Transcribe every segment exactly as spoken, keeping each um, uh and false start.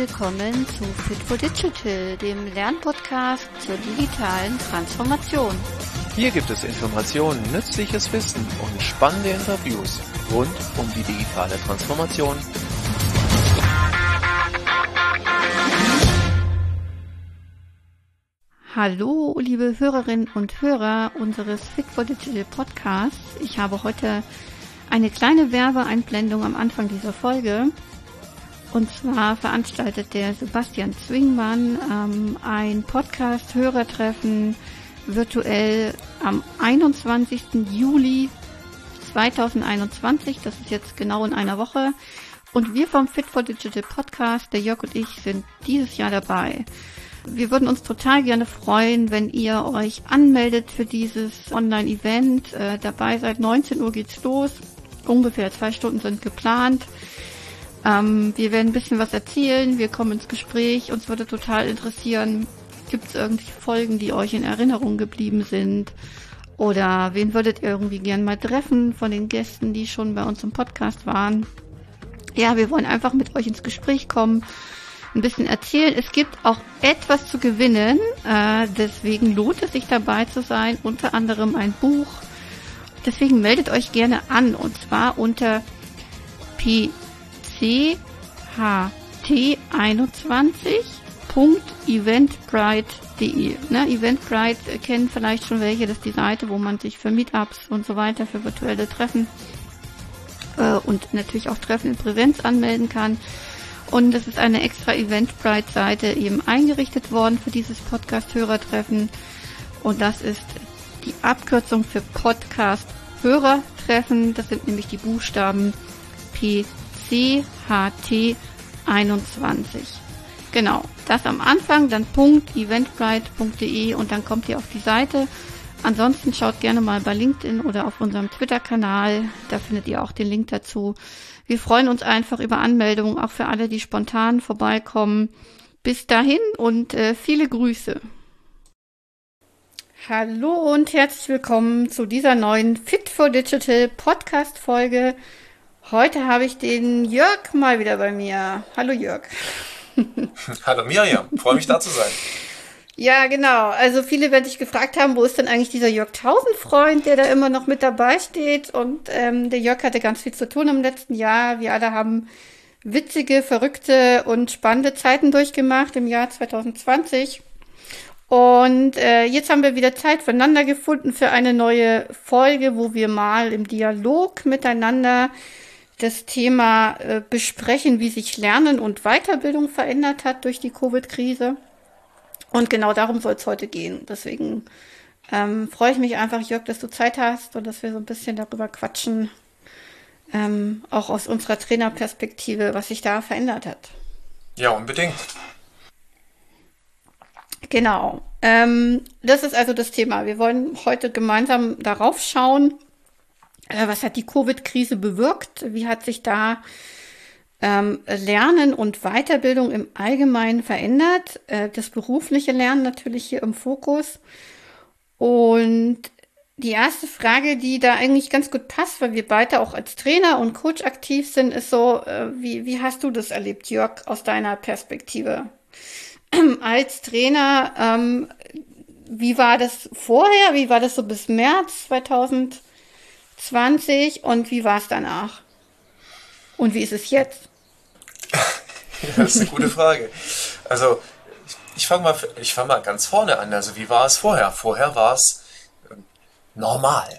willkommen zu Fit for Digital, dem Lernpodcast zur digitalen Transformation. Hier gibt es Informationen, nützliches Wissen und spannende Interviews rund um die digitale Transformation. Hallo, liebe Hörerinnen und Hörer unseres Fit for Digital Podcasts. Ich habe heute eine kleine Werbeeinblendung am Anfang dieser Folge. Und zwar veranstaltet der Sebastian Zwingmann ähm, ein Podcast-Hörertreffen virtuell am einundzwanzigsten Juli zweitausendeinundzwanzig. Das ist jetzt genau in einer Woche. Und wir vom Fit for Digital Podcast, der Jörg und ich, sind dieses Jahr dabei. Wir würden uns total gerne freuen, wenn ihr euch anmeldet für dieses Online-Event. Äh, dabei seid, neunzehn Uhr geht's los. Ungefähr zwei Stunden sind geplant. Ähm, wir werden ein bisschen was erzählen, wir kommen ins Gespräch. Uns würde total interessieren, gibt es irgendwelche Folgen, die euch in Erinnerung geblieben sind? Oder wen würdet ihr irgendwie gern mal treffen von den Gästen, die schon bei uns im Podcast waren? Ja, wir wollen einfach mit euch ins Gespräch kommen, ein bisschen erzählen. Es gibt auch etwas zu gewinnen, äh, deswegen lohnt es sich dabei zu sein, unter anderem ein Buch. Deswegen meldet euch gerne an, und zwar unter p c h t einundzwanzig punkt eventbrite punkt de. Ne, Eventbrite kennen vielleicht schon welche, das ist die Seite, wo man sich für Meetups und so weiter, für virtuelle Treffen äh, und natürlich auch Treffen in Präsenz anmelden kann. Und es ist eine extra Eventbrite-Seite eben eingerichtet worden für dieses Podcast-Hörertreffen. Und das ist die Abkürzung für Podcast-Hörertreffen. Das sind nämlich die Buchstaben P C H T einundzwanzig. Genau, das am Anfang, dann Punkt eventbrite punkt de und dann kommt ihr auf die Seite. Ansonsten schaut gerne mal bei LinkedIn oder auf unserem Twitter-Kanal, da findet ihr auch den Link dazu. Wir freuen uns einfach über Anmeldungen, auch für alle, die spontan vorbeikommen. Bis dahin und äh, viele Grüße. Hallo und herzlich willkommen zu dieser neuen Fit for Digital Podcast-Folge. Heute habe ich den Jörg mal wieder bei mir. Hallo Jörg. Hallo Miriam, freue mich da zu sein. Ja, genau. Also viele werden sich gefragt haben, wo ist denn eigentlich dieser Jörg Tausend-Freund, der da immer noch mit dabei steht. Und ähm, der Jörg hatte ganz viel zu tun im letzten Jahr. Wir alle haben witzige, verrückte und spannende Zeiten durchgemacht im Jahr zwanzig zwanzig. Und äh, jetzt haben wir wieder Zeit füreinander gefunden für eine neue Folge, wo wir mal im Dialog miteinander das Thema äh, besprechen, wie sich Lernen und Weiterbildung verändert hat durch die Covid-Krise. Und genau darum soll es heute gehen. Deswegen ähm, freue ich mich einfach, Jörg, dass du Zeit hast und dass wir so ein bisschen darüber quatschen, ähm, auch aus unserer Trainerperspektive, was sich da verändert hat. Ja, unbedingt. Genau. Ähm, das ist also das Thema. Wir wollen heute gemeinsam darauf schauen, äh, was hat die Covid-Krise bewirkt? Wie hat sich da ähm, Lernen und Weiterbildung im Allgemeinen verändert? Äh, das berufliche Lernen natürlich hier im Fokus. Und die erste Frage, die da eigentlich ganz gut passt, weil wir beide auch als Trainer und Coach aktiv sind, ist so, äh, wie, wie hast du das erlebt, Jörg, aus deiner Perspektive? Als Trainer, ähm, wie war das vorher? Wie war das so bis März zwanzig zwanzig und wie war es danach? Und wie ist es jetzt? Ja, das ist eine gute Frage. Also ich, ich fange mal, ich fang mal ganz vorne an. Also wie war es vorher? Vorher war es äh, normal.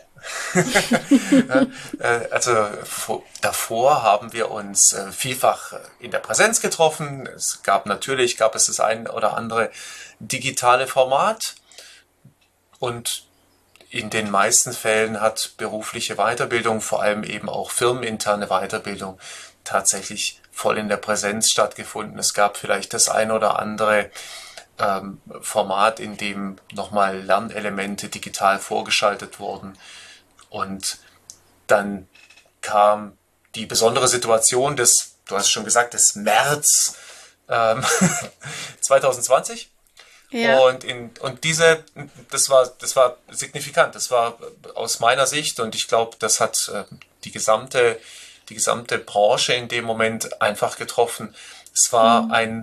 Also vor, davor haben wir uns äh, vielfach in der Präsenz getroffen. Es gab natürlich, gab es das ein oder andere digitale Format und in den meisten Fällen hat berufliche Weiterbildung, vor allem eben auch firmeninterne Weiterbildung, tatsächlich voll in der Präsenz stattgefunden. Es gab vielleicht das ein oder andere ähm, Format, in dem nochmal Lernelemente digital vorgeschaltet wurden. Und dann kam die besondere Situation des, du hast es schon gesagt, des März ähm, zwanzig zwanzig. Ja. Und, in, und diese, das war, das war signifikant. Das war aus meiner Sicht, und ich glaube, das hat äh, die gesamte, die gesamte Branche in dem Moment einfach getroffen. Es war mhm. ein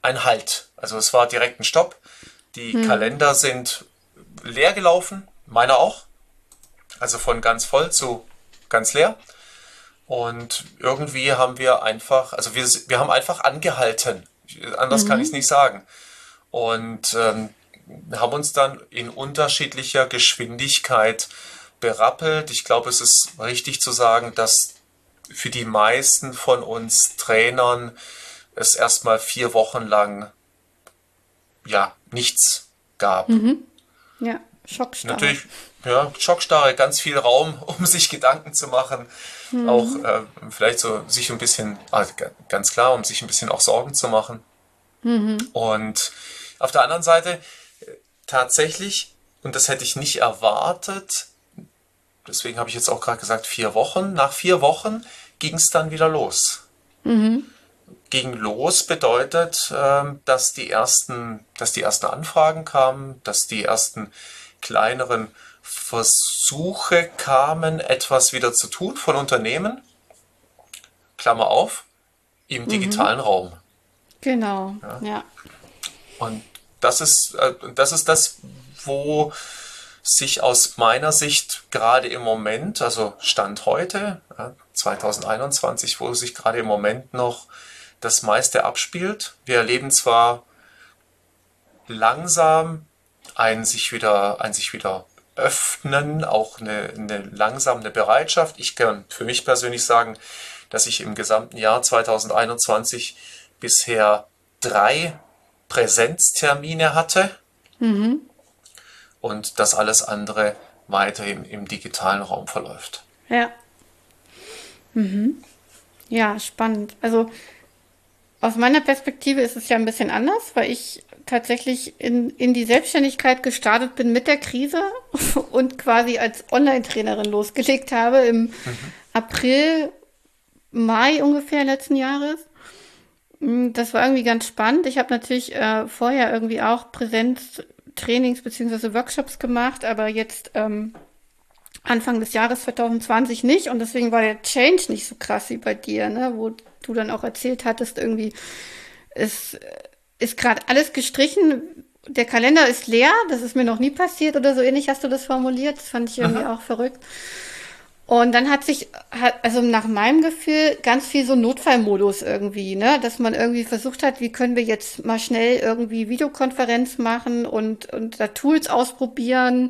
ein Halt. Also es war direkt ein Stopp. Die mhm. Kalender sind leer gelaufen, meiner auch. Also von ganz voll zu ganz leer. Und irgendwie haben wir einfach, also wir, wir haben einfach angehalten. Anders mhm. kann ich es nicht sagen. Und ähm, haben uns dann in unterschiedlicher Geschwindigkeit berappelt. Ich glaube, es ist richtig zu sagen, dass für die meisten von uns Trainern es erstmal vier Wochen lang ja nichts gab. Mhm. Ja, Schockstarre. Natürlich, ja, Schockstarre, ganz viel Raum, um sich Gedanken zu machen. Mhm. Auch äh, vielleicht so sich ein bisschen, also ganz klar, um sich ein bisschen auch Sorgen zu machen. Mhm. Und auf der anderen Seite tatsächlich, und das hätte ich nicht erwartet, deswegen habe ich jetzt auch gerade gesagt, vier Wochen. Nach vier Wochen ging es dann wieder los. Mhm. Ging los bedeutet, ähm, dass die ersten, dass die ersten Anfragen kamen, dass die ersten kleineren Versuche kamen, etwas wieder zu tun von Unternehmen. Klammer auf, im digitalen mhm. Raum. Genau, ja. ja. Und das ist, äh, das ist das, wo sich aus meiner Sicht gerade im Moment, also Stand heute, ja, zwanzig einundzwanzig, wo sich gerade im Moment noch das meiste abspielt. Wir erleben zwar langsam ein sich wieder, ein sich wieder öffnen, auch eine, eine langsam eine Bereitschaft. Ich kann für mich persönlich sagen, dass ich im gesamten Jahr zwanzig einundzwanzig bisher drei Präsenztermine hatte mhm. und dass alles andere weiter im, im digitalen Raum verläuft. Ja. Mhm. Ja, spannend. Also aus meiner Perspektive ist es ja ein bisschen anders, weil ich tatsächlich in, in die Selbstständigkeit gestartet bin mit der Krise und quasi als Online-Trainerin losgelegt habe im mhm. April, Mai ungefähr letzten Jahres. Das war irgendwie ganz spannend. Ich habe natürlich äh, vorher irgendwie auch Präsenztrainings bzw. Workshops gemacht, aber jetzt ähm, Anfang des Jahres zwanzig zwanzig nicht und deswegen war der Change nicht so krass wie bei dir, ne? Wo du dann auch erzählt hattest, irgendwie es ist gerade alles gestrichen, der Kalender ist leer, das ist mir noch nie passiert oder so ähnlich hast du das formuliert, das fand ich irgendwie Aha. auch verrückt. Und dann hat sich, also nach meinem Gefühl, ganz viel so Notfallmodus irgendwie, ne, dass man irgendwie versucht hat, wie können wir jetzt mal schnell irgendwie Videokonferenz machen und, und da Tools ausprobieren.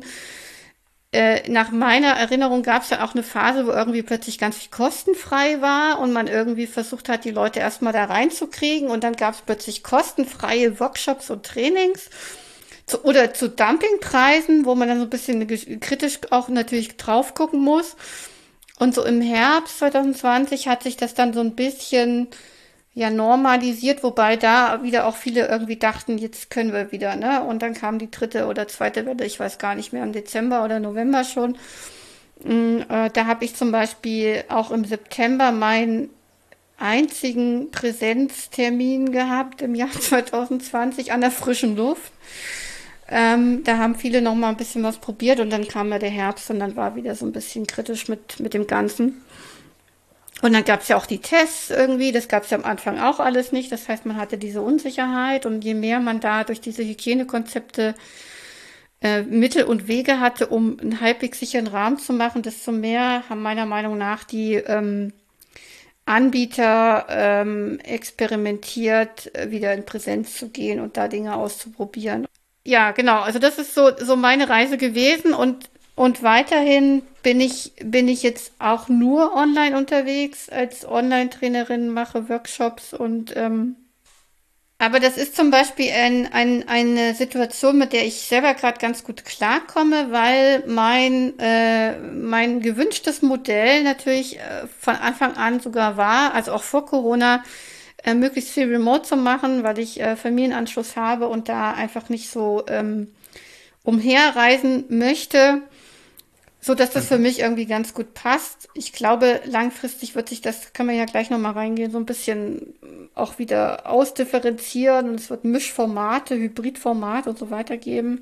Äh, nach meiner Erinnerung gab es ja auch eine Phase, wo irgendwie plötzlich ganz viel kostenfrei war und man irgendwie versucht hat, die Leute erstmal da reinzukriegen und dann gab es plötzlich kostenfreie Workshops und Trainings. Zu, oder zu Dumpingpreisen, wo man dann so ein bisschen kritisch auch natürlich drauf gucken muss. Und so im Herbst zwanzig zwanzig hat sich das dann so ein bisschen ja normalisiert, wobei da wieder auch viele irgendwie dachten, jetzt können wir wieder, ne? Und dann kam die dritte oder zweite Welle, ich weiß gar nicht mehr, im Dezember oder November schon. Äh, da habe ich zum Beispiel auch im September meinen einzigen Präsenztermin gehabt im Jahr zwanzig zwanzig an der frischen Luft. Ähm, da haben viele noch mal ein bisschen was probiert und dann kam ja der Herbst und dann war wieder so ein bisschen kritisch mit, mit dem Ganzen. Und dann gab es ja auch die Tests irgendwie, das gab es ja am Anfang auch alles nicht. Das heißt, man hatte diese Unsicherheit und je mehr man da durch diese Hygienekonzepte äh, Mittel und Wege hatte, um einen halbwegs sicheren Rahmen zu machen, desto mehr haben meiner Meinung nach die ähm, Anbieter ähm, experimentiert, wieder in Präsenz zu gehen und da Dinge auszuprobieren. Ja, genau. Also das ist so so meine Reise gewesen und und weiterhin bin ich bin ich jetzt auch nur online unterwegs als Online-Trainerin, mache Workshops und ähm, aber das ist zum Beispiel ein, ein, eine Situation, mit der ich selber gerade ganz gut klarkomme, weil mein äh, mein gewünschtes Modell natürlich äh, von Anfang an sogar war, also auch vor Corona, äh, möglichst viel remote zu machen, weil ich äh, Familienanschluss habe und da einfach nicht so ähm, umherreisen möchte, so dass das für mich irgendwie ganz gut passt. Ich glaube, langfristig wird sich das, kann man ja gleich nochmal reingehen, so ein bisschen auch wieder ausdifferenzieren und es wird Mischformate, Hybridformate und so weiter geben.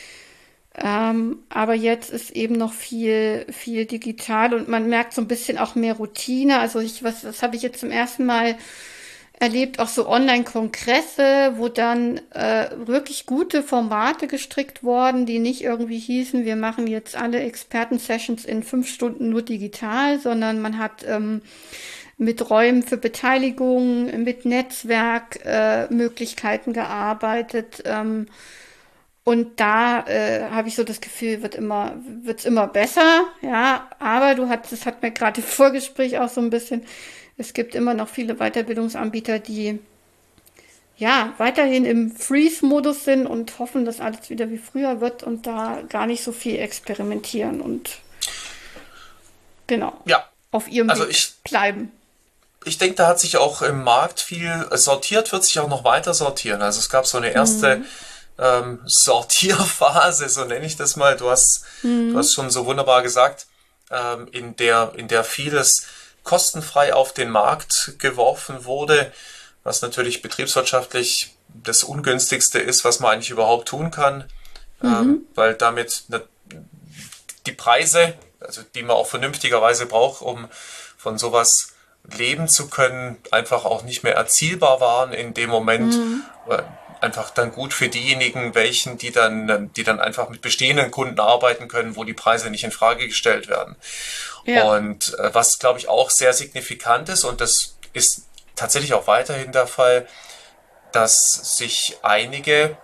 Ähm, aber jetzt ist eben noch viel, viel digital und man merkt so ein bisschen auch mehr Routine. Also ich, was, das habe ich jetzt zum ersten Mal erlebt, auch so Online-Kongresse, wo dann äh, wirklich gute Formate gestrickt wurden, die nicht irgendwie hießen, wir machen jetzt alle Experten-Sessions in fünf Stunden nur digital, sondern man hat ähm, mit Räumen für Beteiligung, mit Netzwerkmöglichkeiten äh, Möglichkeiten gearbeitet. Ähm, und da äh, habe ich so das Gefühl, wird immer, wird's immer besser, ja. Aber du hast, das hat mir gerade im Vorgespräch auch so ein bisschen, es gibt immer noch viele Weiterbildungsanbieter, die ja weiterhin im Freeze-Modus sind und hoffen, dass alles wieder wie früher wird und da gar nicht so viel experimentieren und genau Ja, auf ihrem also Weg ich, bleiben. ich denke, da hat sich auch im Markt viel sortiert, wird sich auch noch weiter sortieren. Also es gab so eine erste Mhm. ähm, Sortierphase, so nenne ich das mal. Du hast, du hast Mhm. schon so wunderbar gesagt, ähm, in der, in der vieles kostenfrei auf den Markt geworfen wurde, was natürlich betriebswirtschaftlich das Ungünstigste ist, was man eigentlich überhaupt tun kann, ähm, Mhm. weil damit ne, die Preise, also die man auch vernünftigerweise braucht, um von sowas leben zu können, einfach auch nicht mehr erzielbar waren in dem Moment. Mhm. Äh, Einfach dann gut für diejenigen, welchen, die dann, die dann einfach mit bestehenden Kunden arbeiten können, wo die Preise nicht in Frage gestellt werden. Ja. Und äh, was, glaube ich, auch sehr signifikant ist, und das ist tatsächlich auch weiterhin der Fall, dass sich einige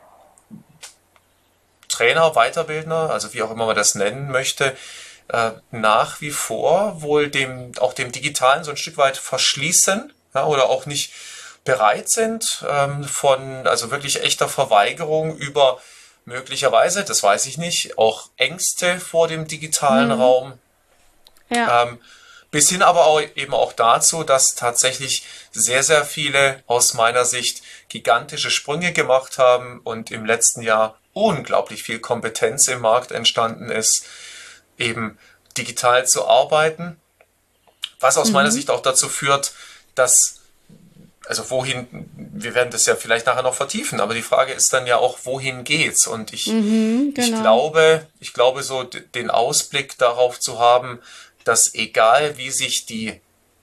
Trainer, Weiterbildner, also wie auch immer man das nennen möchte, äh, nach wie vor wohl dem, auch dem Digitalen so ein Stück weit verschließen, ja, oder auch nicht bereit sind, ähm, von also wirklich echter Verweigerung über möglicherweise, das weiß ich nicht, auch Ängste vor dem digitalen Mhm. Raum, Ja. ähm, bis hin aber auch eben auch dazu, dass tatsächlich sehr, sehr viele aus meiner Sicht gigantische Sprünge gemacht haben und im letzten Jahr unglaublich viel Kompetenz im Markt entstanden ist, eben digital zu arbeiten, was aus meiner Mhm. Sicht auch dazu führt, dass, also wohin, wir werden das ja vielleicht nachher noch vertiefen, aber die Frage ist dann ja auch, wohin geht's? Und ich, Mhm. ich Genau. glaube, ich glaube so den Ausblick darauf zu haben, dass egal wie sich die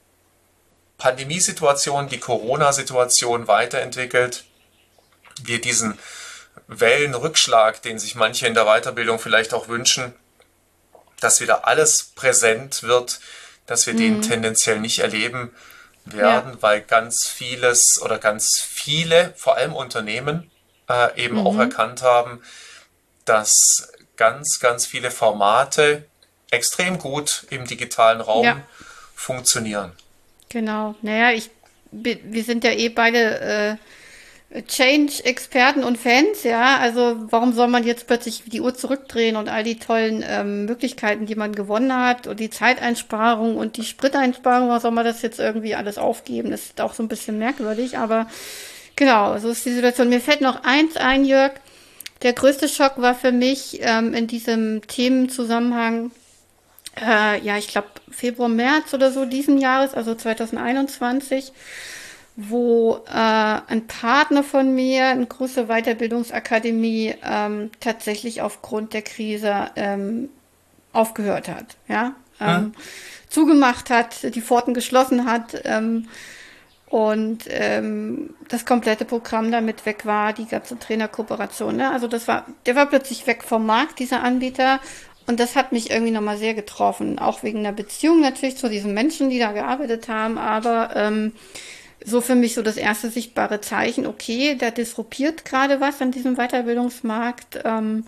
Pandemiesituation, die Corona-Situation weiterentwickelt, wir diesen Wellenrückschlag, den sich manche in der Weiterbildung vielleicht auch wünschen, dass wieder alles präsent wird, dass wir den Mhm. tendenziell nicht erleben Ja. werden, weil ganz vieles oder ganz viele, vor allem Unternehmen, äh, eben auch Mhm. erkannt haben, dass ganz, ganz viele Formate extrem gut im digitalen Ja. Raum funktionieren. Genau. Naja, ich, bi- wir sind ja eh beide äh, Change-Experten und Fans, ja. Also warum soll man jetzt plötzlich die Uhr zurückdrehen und all die tollen ähm, Möglichkeiten, die man gewonnen hat und die Zeiteinsparung und die Spriteinsparung, warum soll man das jetzt irgendwie alles aufgeben? Das ist auch so ein bisschen merkwürdig, aber genau, so ist die Situation. Mir fällt noch eins ein, Jörg. Der größte Schock war für mich ähm, in diesem Themenzusammenhang, äh, ja, ich glaube Februar, März oder so diesen Jahres, also zwanzig einundzwanzig, wo äh, ein Partner von mir, eine große Weiterbildungsakademie, ähm, tatsächlich aufgrund der Krise ähm, aufgehört hat, ja, Hm? ähm, zugemacht hat, die Pforten geschlossen hat ähm, und ähm, das komplette Programm damit weg war, die ganze Trainerkooperation. Ne? Also das war, der war plötzlich weg vom Markt, dieser Anbieter. Und das hat mich irgendwie nochmal sehr getroffen, auch wegen der Beziehung natürlich zu diesen Menschen, die da gearbeitet haben, aber ähm, so für mich so das erste sichtbare Zeichen, okay, da disruptiert gerade was an diesem Weiterbildungsmarkt ähm,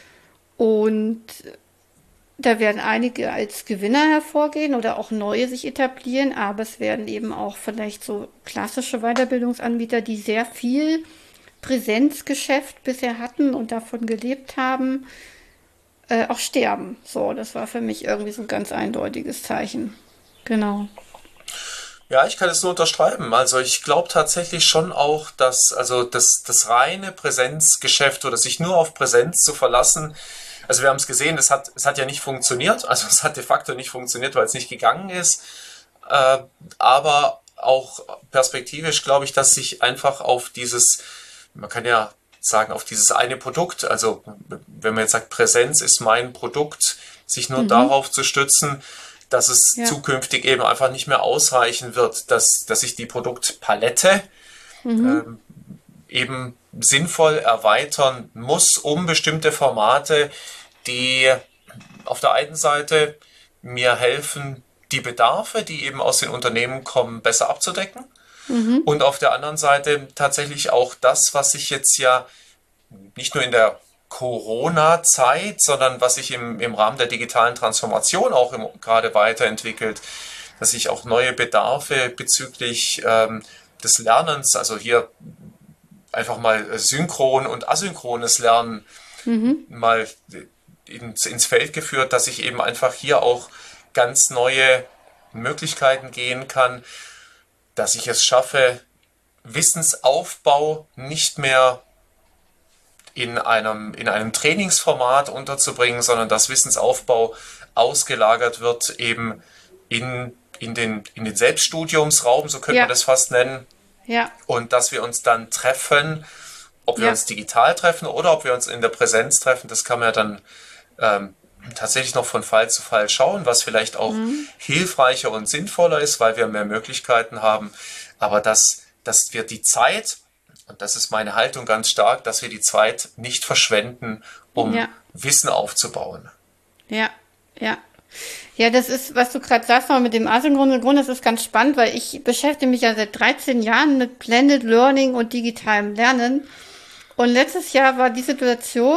und da werden einige als Gewinner hervorgehen oder auch neue sich etablieren, aber es werden eben auch vielleicht so klassische Weiterbildungsanbieter, die sehr viel Präsenzgeschäft bisher hatten und davon gelebt haben, äh, auch sterben. So, das war für mich irgendwie so ein ganz eindeutiges Zeichen. Genau. Ja, ich kann es nur unterschreiben. Also ich glaube tatsächlich schon auch, dass also das, das reine Präsenzgeschäft oder sich nur auf Präsenz zu verlassen, also wir haben es gesehen, es hat, es hat ja nicht funktioniert, also es hat de facto nicht funktioniert, weil es nicht gegangen ist. Äh, aber auch perspektivisch glaube ich, dass sich einfach auf dieses, man kann ja sagen, auf dieses eine Produkt, also wenn man jetzt sagt, Präsenz ist mein Produkt, sich nur Mhm. darauf zu stützen, dass es Ja. zukünftig eben einfach nicht mehr ausreichen wird, dass, dass ich die Produktpalette ähm, eben sinnvoll erweitern muss, um bestimmte Formate, die auf der einen Seite mir helfen, die Bedarfe, die eben aus den Unternehmen kommen, besser abzudecken. Und auf der anderen Seite tatsächlich auch das, was sich jetzt ja nicht nur in der Corona-Zeit, sondern was sich im, im Rahmen der digitalen Transformation auch im, gerade weiterentwickelt, dass sich auch neue Bedarfe bezüglich ähm, des Lernens, also hier einfach mal synchron und asynchrones Lernen mal ins, ins Feld geführt, dass ich eben einfach hier auch ganz neue Möglichkeiten gehen kann, dass ich es schaffe, Wissensaufbau nicht mehr in einem, in einem Trainingsformat unterzubringen, sondern dass Wissensaufbau ausgelagert wird eben in, in, den, in den Selbststudiumsraum, so könnte Ja. man das fast nennen, Ja, und dass wir uns dann treffen, ob wir Ja. uns digital treffen oder ob wir uns in der Präsenz treffen, das kann man ja dann ähm, tatsächlich noch von Fall zu Fall schauen, was vielleicht auch hilfreicher und sinnvoller ist, weil wir mehr Möglichkeiten haben. Aber dass, dass wir die Zeit, und das ist meine Haltung ganz stark, dass wir die Zeit nicht verschwenden, um Ja. Wissen aufzubauen. ja, ja. Ja, das ist, was du gerade sagst, noch mit dem asynchronen Grund, das ist ganz spannend, weil ich beschäftige mich ja seit dreizehn Jahren mit Blended Learning und digitalem Lernen. Und letztes Jahr war die Situation,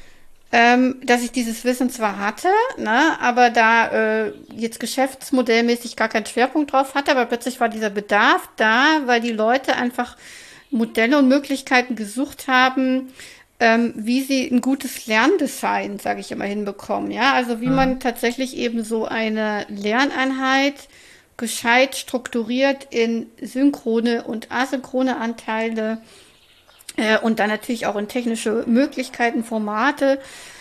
ähm, dass ich dieses Wissen zwar hatte, ne, aber da äh, jetzt geschäftsmodellmäßig gar keinen Schwerpunkt drauf hatte, aber plötzlich war dieser Bedarf da, weil die Leute einfach Modelle und Möglichkeiten gesucht haben, ähm, wie sie ein gutes Lerndesign, sage ich immer, hinbekommen. Ja, also wie man tatsächlich eben so eine Lerneinheit gescheit strukturiert in synchrone und asynchrone Anteile äh, und dann natürlich auch in technische Möglichkeiten, Formate.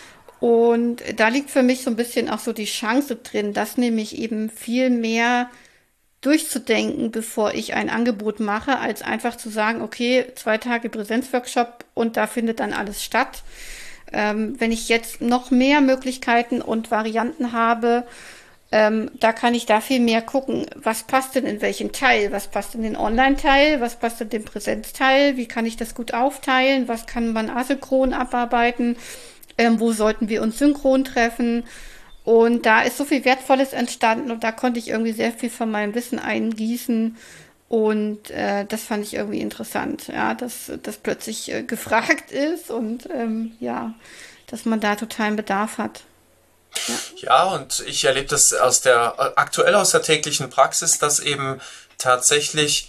Und da liegt für mich so ein bisschen auch so die Chance drin, dass nämlich eben viel mehr durchzudenken, bevor ich ein Angebot mache, als einfach zu sagen, okay, zwei Tage Präsenzworkshop und da findet dann alles statt. Ähm, wenn ich jetzt noch mehr Möglichkeiten und Varianten habe, ähm, da kann ich da viel mehr gucken, was passt denn in welchen Teil, was passt in den Online-Teil, was passt in den Präsenzteil, wie kann ich das gut aufteilen, was kann man asynchron abarbeiten, ähm, wo sollten wir uns synchron treffen. Und da ist so viel Wertvolles entstanden und da konnte ich irgendwie sehr viel von meinem Wissen eingießen und äh, das fand ich irgendwie interessant, ja, dass das plötzlich äh, gefragt ist und ähm, ja, dass man da totalen Bedarf hat. Ja, Ja, und ich erlebe das aus der, aktuell aus der täglichen Praxis, dass eben tatsächlich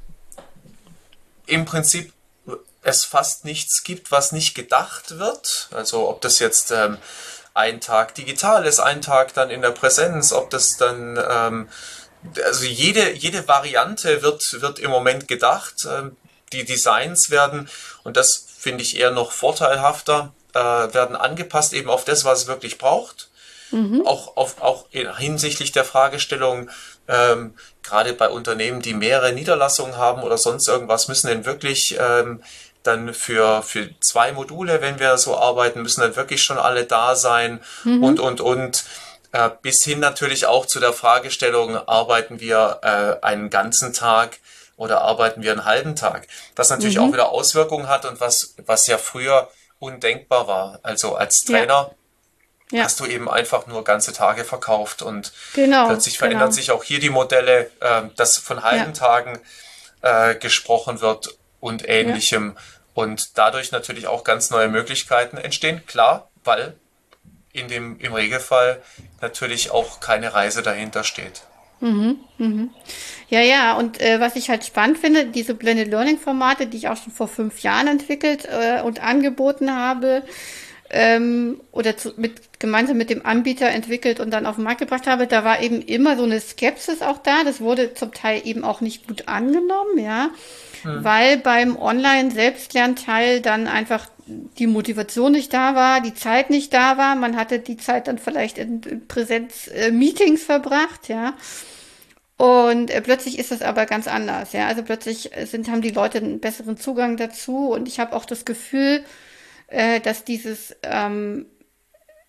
im Prinzip es fast nichts gibt, was nicht gedacht wird. Also ob das jetzt ähm, ein Tag digital ist, ein Tag dann in der Präsenz, ob das dann, ähm, also jede, jede Variante wird, wird im Moment gedacht. Ähm, die Designs werden, und das finde ich eher noch vorteilhafter, äh, werden angepasst eben auf das, was es wirklich braucht. Auch, auf, auch in, hinsichtlich der Fragestellung, ähm, gerade bei Unternehmen, die mehrere Niederlassungen haben oder sonst irgendwas, müssen denn wirklich ähm, dann für, für zwei Module, wenn wir so arbeiten, müssen dann wirklich schon alle da sein und, und, und. Äh, bis hin natürlich auch zu der Fragestellung, arbeiten wir äh, einen ganzen Tag oder arbeiten wir einen halben Tag? Das natürlich auch wieder Auswirkungen hat und was, was ja früher undenkbar war. Also als Trainer ja, hast du eben einfach nur ganze Tage verkauft und genau, plötzlich verändern genau. sich auch hier die Modelle, äh, dass von halben Ja, Tagen äh, gesprochen wird und ja, ähnlichem und dadurch natürlich auch ganz neue Möglichkeiten entstehen, klar, weil in dem, im Regelfall natürlich auch keine Reise dahinter steht. ja, ja. Und äh, was ich halt spannend finde, diese Blended Learning Formate, die ich auch schon vor fünf Jahren entwickelt äh, und angeboten habe, ähm, oder zu, mit, gemeinsam mit dem Anbieter entwickelt und dann auf den Markt gebracht habe, da war eben immer so eine Skepsis auch da. Das wurde zum Teil eben auch nicht gut angenommen, ja, weil beim Online-Selbstlernteil dann einfach die Motivation nicht da war, die Zeit nicht da war. Man hatte die Zeit dann vielleicht in, in Präsenz-Meetings verbracht, ja. Und äh, plötzlich ist es aber ganz anders, ja. Also plötzlich äh, sind, haben die Leute einen besseren Zugang dazu und ich habe auch das Gefühl, äh, dass dieses ähm,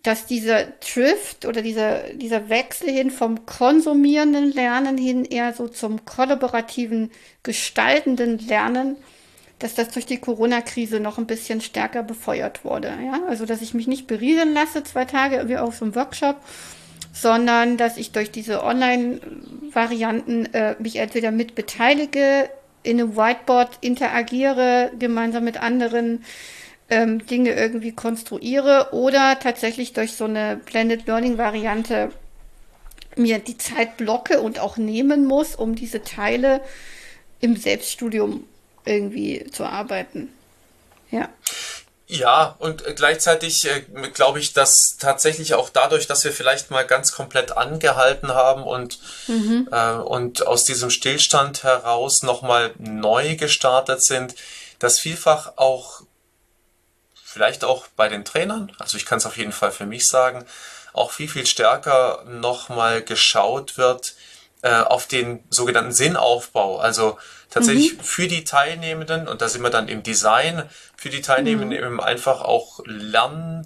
dass dieser Drift oder dieser, dieser Wechsel hin vom konsumierenden Lernen hin eher so zum kollaborativen, gestaltenden Lernen, dass das durch die Corona-Krise noch ein bisschen stärker befeuert wurde. Ja? Also, dass ich mich nicht berieseln lasse, zwei Tage wie auf so einem Workshop, sondern dass ich durch diese Online-Varianten äh, mich entweder mit beteilige, in einem Whiteboard interagiere, gemeinsam mit anderen ähm, Dinge irgendwie konstruiere oder tatsächlich durch so eine Blended Learning-Variante mir die Zeit blocke und auch nehmen muss, um diese Teile im Selbststudium irgendwie zu arbeiten. Ja. Ja, und gleichzeitig äh, glaube ich, dass tatsächlich auch dadurch, dass wir vielleicht mal ganz komplett angehalten haben und, mhm. äh, und aus diesem Stillstand heraus nochmal neu gestartet sind, dass vielfach auch, vielleicht auch bei den Trainern, also ich kann es auf jeden Fall für mich sagen, auch viel, viel stärker nochmal geschaut wird äh, auf den sogenannten Sinnaufbau, also tatsächlich mhm. für die Teilnehmenden, und da sind wir dann im Design, für die Teilnehmenden mhm. eben einfach auch Lernräume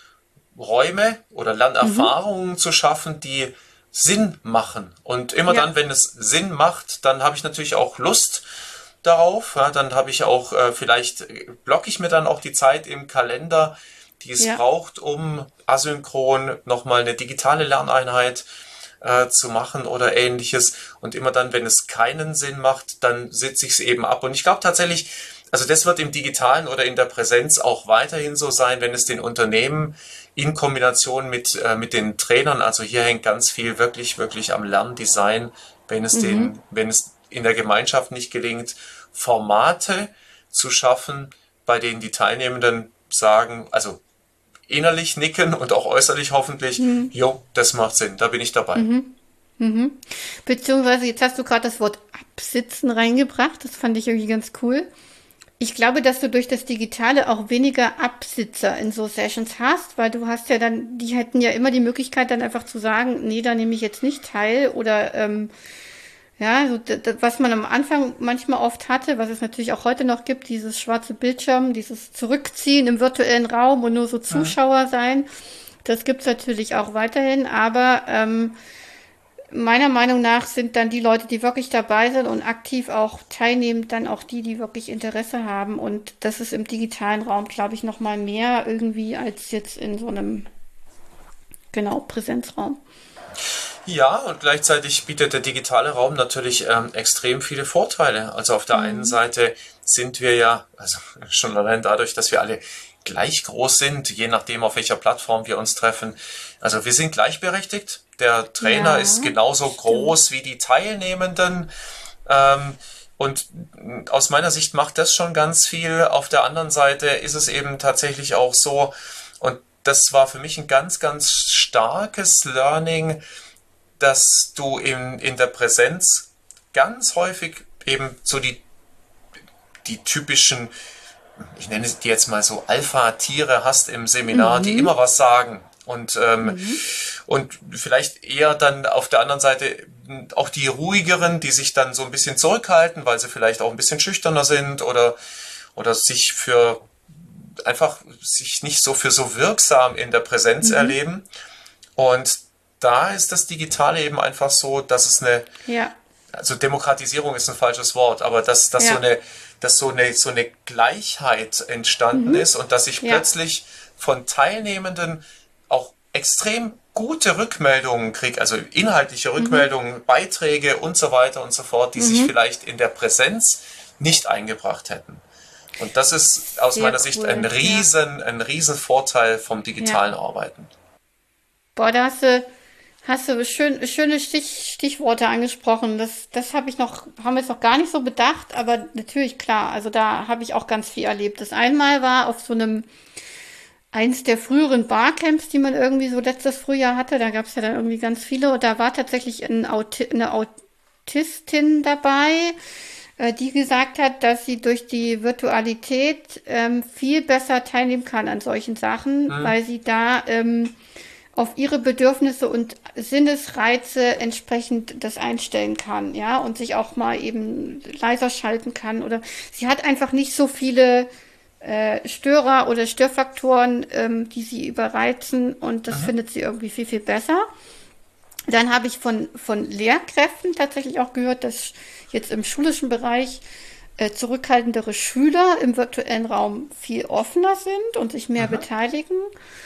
oder Lernerfahrungen mhm. zu schaffen, die Sinn machen. Und immer ja. dann, wenn es Sinn macht, dann habe ich natürlich auch Lust darauf. Ja, dann habe ich auch, äh, vielleicht blocke ich mir dann auch die Zeit im Kalender, die es ja. braucht, um asynchron nochmal eine digitale Lerneinheit zu machen oder ähnliches. Und immer dann, wenn es keinen Sinn macht, dann sitze ich es eben ab. Und ich glaube tatsächlich, also das wird im Digitalen oder in der Präsenz auch weiterhin so sein, wenn es den Unternehmen in Kombination mit, äh, mit den Trainern, also hier hängt ganz viel wirklich, wirklich am Lerndesign, wenn es mhm. den, wenn es in der Gemeinschaft nicht gelingt, Formate zu schaffen, bei denen die Teilnehmenden sagen, also innerlich nicken und auch äußerlich hoffentlich, mhm. jo, das macht Sinn, da bin ich dabei. Mhm. Mhm. Beziehungsweise, jetzt hast du gerade das Wort Absitzen reingebracht, das fand ich irgendwie ganz cool. Ich glaube, dass du durch das Digitale auch weniger Absitzer in so Sessions hast, weil du hast ja dann, die hätten ja immer die Möglichkeit dann einfach zu sagen, nee, da nehme ich jetzt nicht teil oder ähm, ja, so d- d- was man am Anfang manchmal oft hatte, was es natürlich auch heute noch gibt, dieses schwarze Bildschirm, dieses Zurückziehen im virtuellen Raum und nur so Zuschauer ja. sein, das gibt's natürlich auch weiterhin, aber ähm, meiner Meinung nach sind dann die Leute, die wirklich dabei sind und aktiv auch teilnehmen, dann auch die, die wirklich Interesse haben, und das ist im digitalen Raum, glaube ich, noch mal mehr irgendwie als jetzt in so einem, genau, Präsenzraum. Ja, und gleichzeitig bietet der digitale Raum natürlich ähm, extrem viele Vorteile. Also auf der mhm. einen Seite sind wir ja, also schon allein dadurch, dass wir alle gleich groß sind, je nachdem, auf welcher Plattform wir uns treffen. Also wir sind gleichberechtigt. Der Trainer ja, ist genauso stimmt. groß wie die Teilnehmenden. Ähm, und aus meiner Sicht macht das schon ganz viel. Auf der anderen Seite ist es eben tatsächlich auch so, und das war für mich ein ganz, ganz starkes Learning, dass du in, in der Präsenz ganz häufig eben so die, die typischen, ich nenne die jetzt mal so Alpha-Tiere hast im Seminar, mhm. die immer was sagen. Und, ähm, mhm. und vielleicht eher dann auf der anderen Seite auch die ruhigeren, die sich dann so ein bisschen zurückhalten, weil sie vielleicht auch ein bisschen schüchterner sind oder, oder sich für einfach sich nicht so für so wirksam in der Präsenz mhm. erleben. Und da ist das Digitale eben einfach so, dass es eine, ja. also Demokratisierung ist ein falsches Wort, aber dass, dass, ja. so, eine, dass so, eine, so eine Gleichheit entstanden mhm. ist und dass ich ja. plötzlich von Teilnehmenden auch extrem gute Rückmeldungen kriege, also inhaltliche Rückmeldungen, mhm. Beiträge und so weiter und so fort, die mhm. sich vielleicht in der Präsenz nicht eingebracht hätten. Und das ist aus Sehr meiner cool. Sicht ein riesen, ja. ein riesen Vorteil vom digitalen ja. Arbeiten. Boah, da hast du, hast du schön, schöne Stich, Stichworte angesprochen. Das, das habe ich noch, haben wir jetzt noch gar nicht so bedacht, aber natürlich klar. Also da habe ich auch ganz viel erlebt. Das einmal war auf so einem, eins der früheren Barcamps, die man irgendwie so letztes Frühjahr hatte. Da gab es ja dann irgendwie ganz viele. Und da war tatsächlich ein Auti- eine Autistin dabei, äh, die gesagt hat, dass sie durch die Virtualität ähm, viel besser teilnehmen kann an solchen Sachen, mhm. weil sie da ähm, auf ihre Bedürfnisse und Sinnesreize entsprechend das einstellen kann, ja, und sich auch mal eben leiser schalten kann, oder sie hat einfach nicht so viele äh, Störer oder Störfaktoren, ähm, die sie überreizen, und das mhm. findet sie irgendwie viel, viel besser. Dann habe ich von, von Lehrkräften tatsächlich auch gehört, dass jetzt im schulischen Bereich äh, zurückhaltendere Schüler im virtuellen Raum viel offener sind und sich mehr mhm. beteiligen.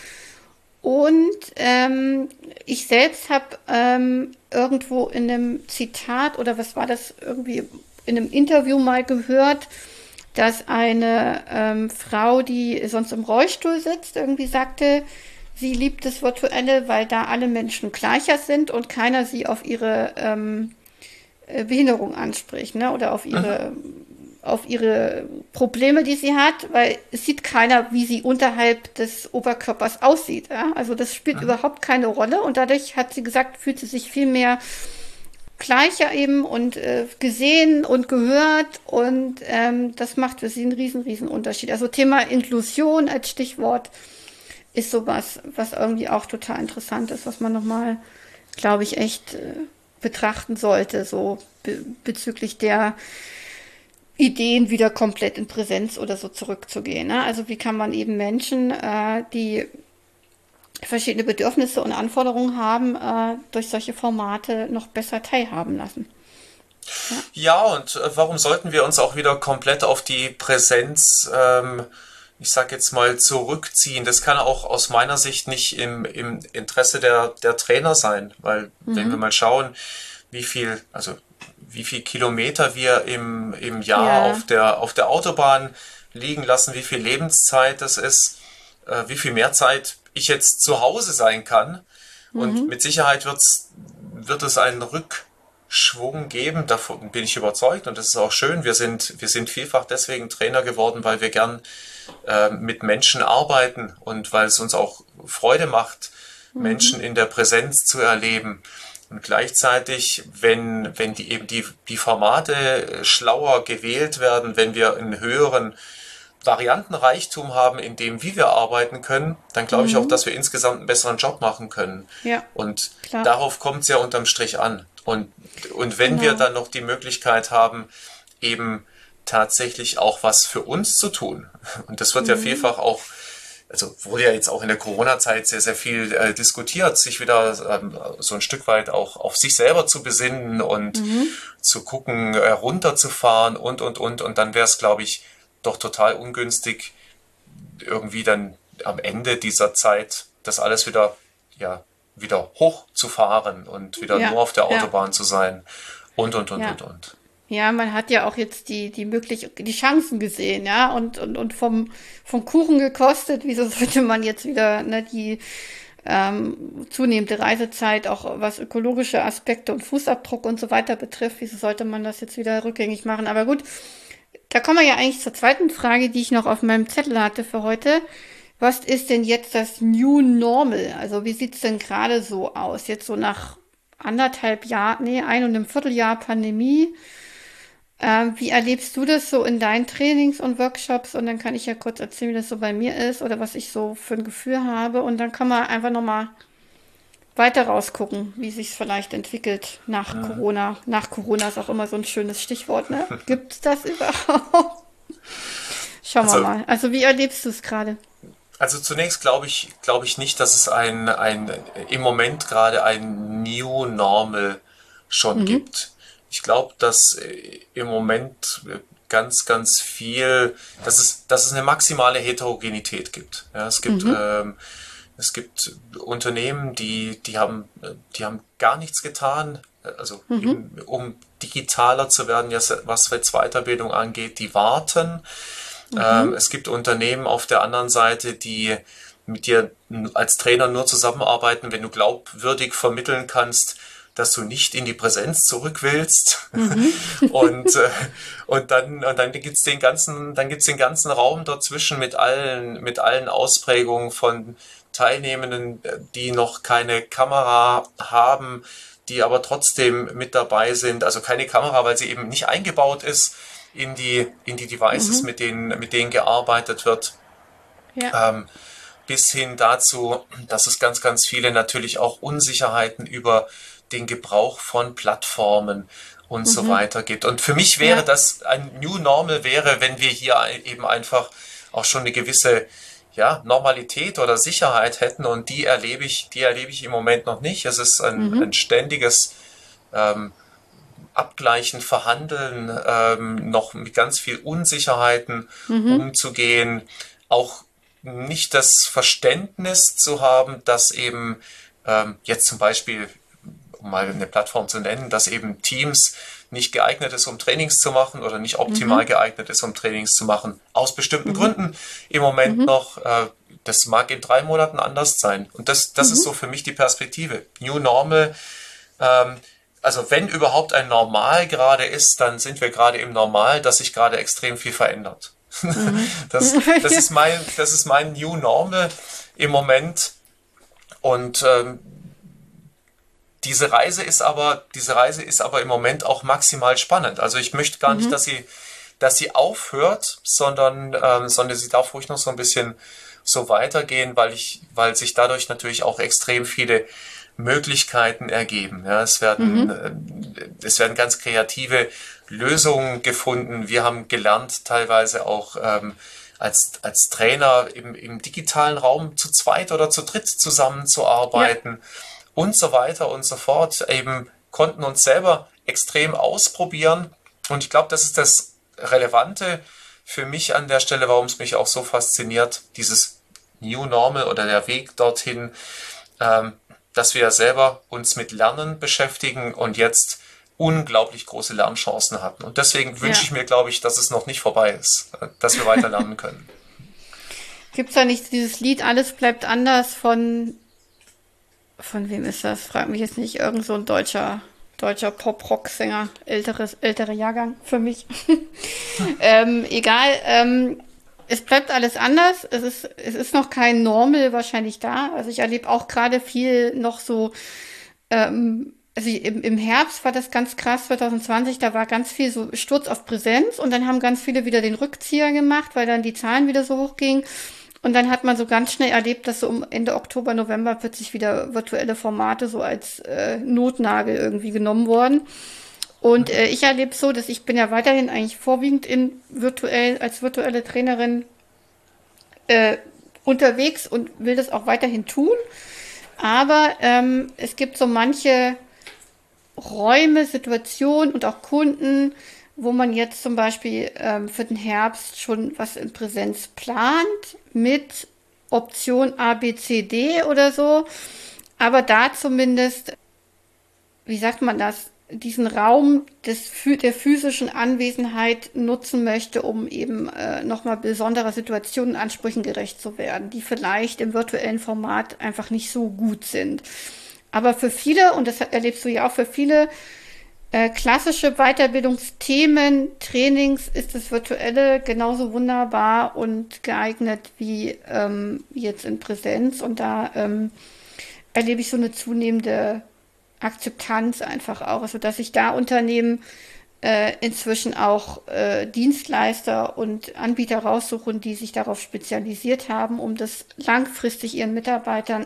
Und ähm, ich selbst habe ähm, irgendwo in einem Zitat oder was war das, irgendwie in einem Interview mal gehört, dass eine ähm, Frau, die sonst im Rollstuhl sitzt, irgendwie sagte, sie liebt das Virtuelle, weil da alle Menschen gleicher sind und keiner sie auf ihre ähm, Behinderung anspricht, ne? Oder auf ihre, mhm. auf ihre Probleme, die sie hat, weil es sieht keiner, wie sie unterhalb des Oberkörpers aussieht. Ja? Also das spielt mhm. überhaupt keine Rolle, und dadurch hat sie gesagt, fühlt sie sich viel mehr gleicher eben und äh, gesehen und gehört, und ähm, das macht für sie einen riesen, riesen Unterschied. Also Thema Inklusion als Stichwort ist sowas, was irgendwie auch total interessant ist, was man nochmal, glaube ich, echt äh, betrachten sollte, so be- bezüglich der Ideen wieder komplett in Präsenz oder so zurückzugehen. Ne? Also wie kann man eben Menschen, äh, die verschiedene Bedürfnisse und Anforderungen haben, äh, durch solche Formate noch besser teilhaben lassen. Ja, ja und äh, warum sollten wir uns auch wieder komplett auf die Präsenz, ähm, ich sag jetzt mal, zurückziehen? Das kann auch aus meiner Sicht nicht im, im Interesse der, der Trainer sein, weil mhm. wenn wir mal schauen, wie viel, also wie viel Kilometer wir im, im Jahr ja. auf der, auf der Autobahn liegen lassen, wie viel Lebenszeit das ist, äh, wie viel mehr Zeit ich jetzt zu Hause sein kann. Und mhm. mit Sicherheit wird's, wird es einen Rückschwung geben, davon bin ich überzeugt, und das ist auch schön. Wir sind, wir sind vielfach deswegen Trainer geworden, weil wir gern äh, mit Menschen arbeiten und weil es uns auch Freude macht, mhm. Menschen in der Präsenz zu erleben. Und gleichzeitig, wenn, wenn die eben die, die Formate schlauer gewählt werden, wenn wir einen höheren Variantenreichtum haben, in dem, wie wir arbeiten können, dann glaube mhm. ich auch, dass wir insgesamt einen besseren Job machen können. Ja, und klar. Darauf kommt es ja unterm Strich an. Und, und wenn genau. wir dann noch die Möglichkeit haben, eben tatsächlich auch was für uns zu tun, und das wird mhm. ja vielfach auch, also wurde ja jetzt auch in der Corona-Zeit sehr, sehr viel äh, diskutiert, sich wieder ähm, so ein Stück weit auch auf sich selber zu besinnen und mhm. zu gucken, äh, runterzufahren und, und, und. Und dann wäre es, glaube ich, doch total ungünstig, irgendwie dann am Ende dieser Zeit das alles wieder, ja, wieder hochzufahren und wieder ja, nur auf der Autobahn ja. zu sein und, und, und, ja. und, und. Ja, man hat ja auch jetzt die, die möglich, die Chancen gesehen, ja, und, und, und vom, vom Kuchen gekostet. Wieso sollte man jetzt wieder, ne, die, ähm, zunehmende Reisezeit, auch was ökologische Aspekte und Fußabdruck und so weiter betrifft, wieso sollte man das jetzt wieder rückgängig machen? Aber gut, da kommen wir ja eigentlich zur zweiten Frage, die ich noch auf meinem Zettel hatte für heute. Was ist denn jetzt das New Normal? Also wie sieht's denn gerade so aus? Jetzt so nach anderthalb Jahren, nee, ein und einem Vierteljahr Pandemie. Ähm, wie erlebst du das so in deinen Trainings und Workshops? Und dann kann ich ja kurz erzählen, wie das so bei mir ist oder was ich so für ein Gefühl habe. Und dann kann man einfach nochmal weiter rausgucken, wie sich es vielleicht entwickelt nach mhm. Corona. Nach Corona ist auch immer so ein schönes Stichwort, ne? Gibt es das überhaupt? Schauen also, wir mal. Also wie erlebst du es gerade? Also zunächst glaube ich, glaube ich nicht, dass es ein, ein im Moment gerade ein New Normal schon mhm. gibt. Ich glaube, dass im Moment ganz, ganz viel, dass es, dass es eine maximale Heterogenität gibt. Ja, es gibt, mhm. ähm, es gibt Unternehmen, die, die haben, die haben gar nichts getan, also mhm. eben, um digitaler zu werden, was jetzt Weiterbildung angeht, die warten. Mhm. Ähm, es gibt Unternehmen auf der anderen Seite, die mit dir als Trainer nur zusammenarbeiten, wenn du glaubwürdig vermitteln kannst, dass du nicht in die Präsenz zurück willst. Mhm. und, äh, und dann, und dann gibt's den ganzen, dann gibt's den ganzen Raum dazwischen mit allen, mit allen Ausprägungen von Teilnehmenden, die noch keine Kamera haben, die aber trotzdem mit dabei sind. Also keine Kamera, weil sie eben nicht eingebaut ist in die, in die Devices, mhm. mit denen, mit denen gearbeitet wird. Ja. Ähm, bis hin dazu, dass es ganz, ganz viele natürlich auch Unsicherheiten über den Gebrauch von Plattformen und mhm. so weiter gibt. Und für mich wäre ja. das ein New Normal wäre, wenn wir hier eben einfach auch schon eine gewisse ja, Normalität oder Sicherheit hätten, und die erlebe ich, die erlebe ich im Moment noch nicht. Es ist ein, mhm. ein ständiges ähm, Abgleichen, Verhandeln, ähm, noch mit ganz viel Unsicherheiten mhm. umzugehen, auch nicht das Verständnis zu haben, dass eben ähm, jetzt zum Beispiel, um mal eine Plattform zu nennen, dass eben Teams nicht geeignet ist, um Trainings zu machen oder nicht optimal mhm. geeignet ist, um Trainings zu machen, aus bestimmten mhm. Gründen im Moment mhm. noch. Äh, das mag in drei Monaten anders sein. Und das, das mhm. ist so für mich die Perspektive. New Normal, ähm, also wenn überhaupt ein Normal gerade ist, dann sind wir gerade im Normal, dass sich gerade extrem viel verändert. Mhm. das, das, ist mein, das ist mein New Normal im Moment. Und ähm, Diese Reise ist aber, diese Reise ist aber im Moment auch maximal spannend. Also ich möchte gar mhm. nicht, dass sie, dass sie aufhört, sondern, ähm, sondern sie darf ruhig noch so ein bisschen so weitergehen, weil ich, weil sich dadurch natürlich auch extrem viele Möglichkeiten ergeben. Ja, es werden, mhm. äh, es werden ganz kreative Lösungen gefunden. Wir haben gelernt, teilweise auch ähm, als, als Trainer im, im digitalen Raum zu zweit oder zu dritt zusammenzuarbeiten. Ja. Und so weiter und so fort, eben konnten uns selber extrem ausprobieren. Und ich glaube, das ist das Relevante für mich an der Stelle, warum es mich auch so fasziniert, dieses New Normal oder der Weg dorthin, ähm, dass wir selber uns mit Lernen beschäftigen und jetzt unglaublich große Lernchancen hatten. Und deswegen ja. wünsche ich mir, glaube ich, dass es noch nicht vorbei ist, dass wir weiter lernen können. Gibt es da nicht dieses Lied Alles bleibt anders von... Von wem ist das? Frag mich jetzt nicht. Irgend so ein deutscher, deutscher Pop-Rock-Sänger. Älteres, älterer Jahrgang für mich. ähm, egal. Ähm, es bleibt alles anders. Es ist, es ist noch kein Normal wahrscheinlich da. Also ich erlebe auch gerade viel noch so, ähm, also im, im Herbst war das ganz krass, zwanzig zwanzig, da war ganz viel so Sturz auf Präsenz und dann haben ganz viele wieder den Rückzieher gemacht, weil dann die Zahlen wieder so hoch gingen. Und dann hat man so ganz schnell erlebt, dass so um Ende Oktober, November plötzlich wieder virtuelle Formate so als äh, Notnagel irgendwie genommen wurden. Und äh, ich erlebe so, dass ich bin ja weiterhin eigentlich vorwiegend in virtuell als virtuelle Trainerin äh, unterwegs und will das auch weiterhin tun. Aber ähm, es gibt so manche Räume, Situationen und auch Kunden, wo man jetzt zum Beispiel ähm, für den Herbst schon was in Präsenz plant mit Option A, B, C, D oder so. Aber da zumindest, wie sagt man das, diesen Raum des, der physischen Anwesenheit nutzen möchte, um eben äh, nochmal besonderer Situationen und Ansprüchen gerecht zu werden, die vielleicht im virtuellen Format einfach nicht so gut sind. Aber für viele, und das erlebst du ja auch, für viele Äh, klassische Weiterbildungsthemen, Trainings ist das Virtuelle genauso wunderbar und geeignet wie ähm, jetzt in Präsenz. Und da ähm, erlebe ich so eine zunehmende Akzeptanz einfach auch. Also dass sich da Unternehmen äh, inzwischen auch äh, Dienstleister und Anbieter raussuchen, die sich darauf spezialisiert haben, um das langfristig ihren Mitarbeitern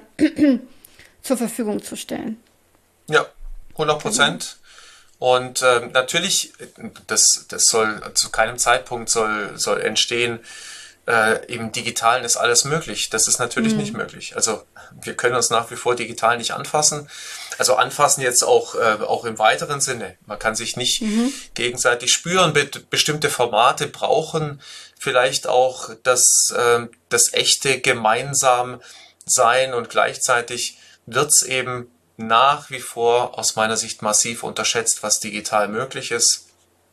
zur Verfügung zu stellen. Ja, hundert Prozent. Und äh, natürlich, das, das soll zu keinem Zeitpunkt soll, soll entstehen, äh, im Digitalen ist alles möglich. Das ist natürlich mhm. nicht möglich. Also wir können uns nach wie vor digital nicht anfassen. Also anfassen jetzt auch, äh, auch im weiteren Sinne. Man kann sich nicht mhm. gegenseitig spüren. Be- bestimmte Formate brauchen vielleicht auch das, äh, das echte gemeinsam sein, und gleichzeitig wird es eben nach wie vor aus meiner Sicht massiv unterschätzt, was digital möglich ist.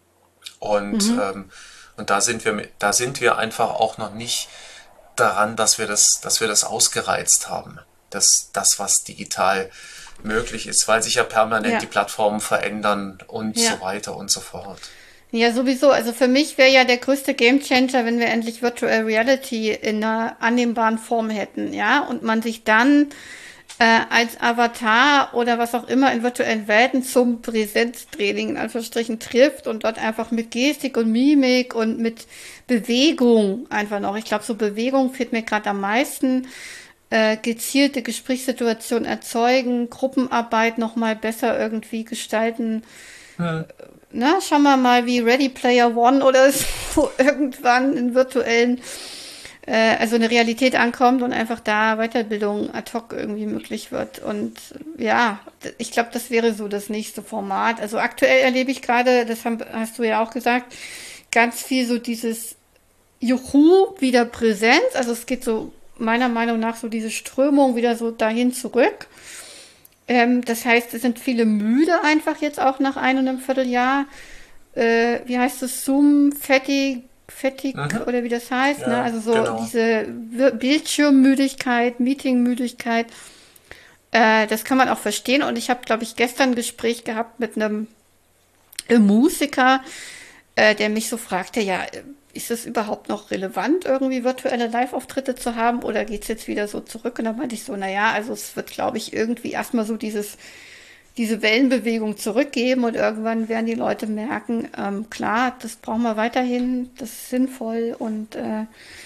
Und, mhm. ähm, und da sind wir, da sind wir einfach auch noch nicht daran, dass wir das, dass wir das ausgereizt haben. Das, das, was digital möglich ist, weil sich ja permanent ja. die Plattformen verändern und ja. so weiter und so fort. Ja, sowieso. Also für mich wäre ja der größte Gamechanger, wenn wir endlich Virtual Reality in einer annehmbaren Form hätten, ja, und man sich dann Äh, als Avatar oder was auch immer in virtuellen Welten zum Präsenztraining in Anführungsstrichen trifft und dort einfach mit Gestik und Mimik und mit Bewegung einfach noch. Ich glaube, so Bewegung fehlt mir gerade am meisten. Äh, gezielte Gesprächssituationen erzeugen, Gruppenarbeit nochmal besser irgendwie gestalten. Hm. Na, schauen wir mal, wie Ready Player One oder so irgendwann in virtuellen äh, also eine Realität ankommt und einfach da Weiterbildung ad hoc irgendwie möglich wird. Und ja, ich glaube, das wäre so das nächste Format. Also aktuell erlebe ich gerade, das haben, hast du ja auch gesagt, ganz viel so dieses Juhu, wieder Präsenz. Also es geht so meiner Meinung nach so diese Strömung wieder so dahin zurück. Ähm, das heißt, es sind viele müde einfach jetzt auch nach einem und einem Vierteljahr. Äh, wie heißt es? Zoom, Fatigue, Fatigue Mhm. oder wie das heißt, ne? Ja, Also so genau. diese Wir- Bildschirmmüdigkeit, Meetingmüdigkeit, äh, das kann man auch verstehen. Und ich habe, glaube ich, gestern ein Gespräch gehabt mit einem äh, Musiker, äh, der mich so fragte, ja, äh, ist es überhaupt noch relevant, irgendwie virtuelle Live-Auftritte zu haben oder geht's jetzt wieder so zurück? Und dann meinte ich so, naja, also es wird, glaube ich, irgendwie erstmal so dieses, diese Wellenbewegung zurückgeben und irgendwann werden die Leute merken, ähm, klar, das brauchen wir weiterhin, das ist sinnvoll und äh,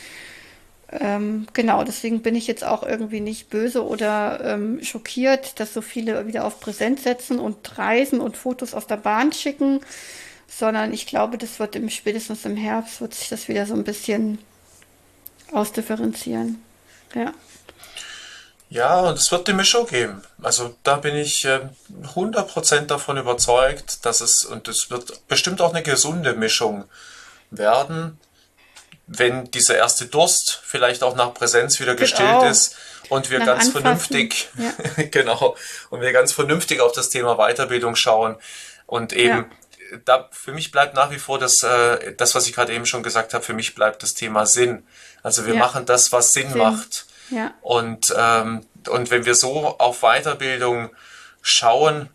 ähm, genau, deswegen bin ich jetzt auch irgendwie nicht böse oder ähm, schockiert, dass so viele wieder auf Präsenz setzen und reisen und Fotos aus der Bahn schicken, sondern ich glaube, das wird im spätestens im Herbst wird sich das wieder so ein bisschen ausdifferenzieren. Ja. Ja, und es wird die Mischung geben. Also da bin ich äh, hundert Prozent davon überzeugt, dass es, und es wird bestimmt auch eine gesunde Mischung werden, wenn dieser erste Durst vielleicht auch nach Präsenz wieder gestillt Genau. ist und wir Nach ganz Anfassen. vernünftig, Ja. genau, und wir ganz vernünftig auf das Thema Weiterbildung schauen und Ja. eben da für mich bleibt nach wie vor das, äh, das, was ich gerade eben schon gesagt habe, für mich bleibt das Thema Sinn. Also wir Ja. machen das, was Sinn Sinn. macht. Ja. Und, ähm, und wenn wir so auf Weiterbildung schauen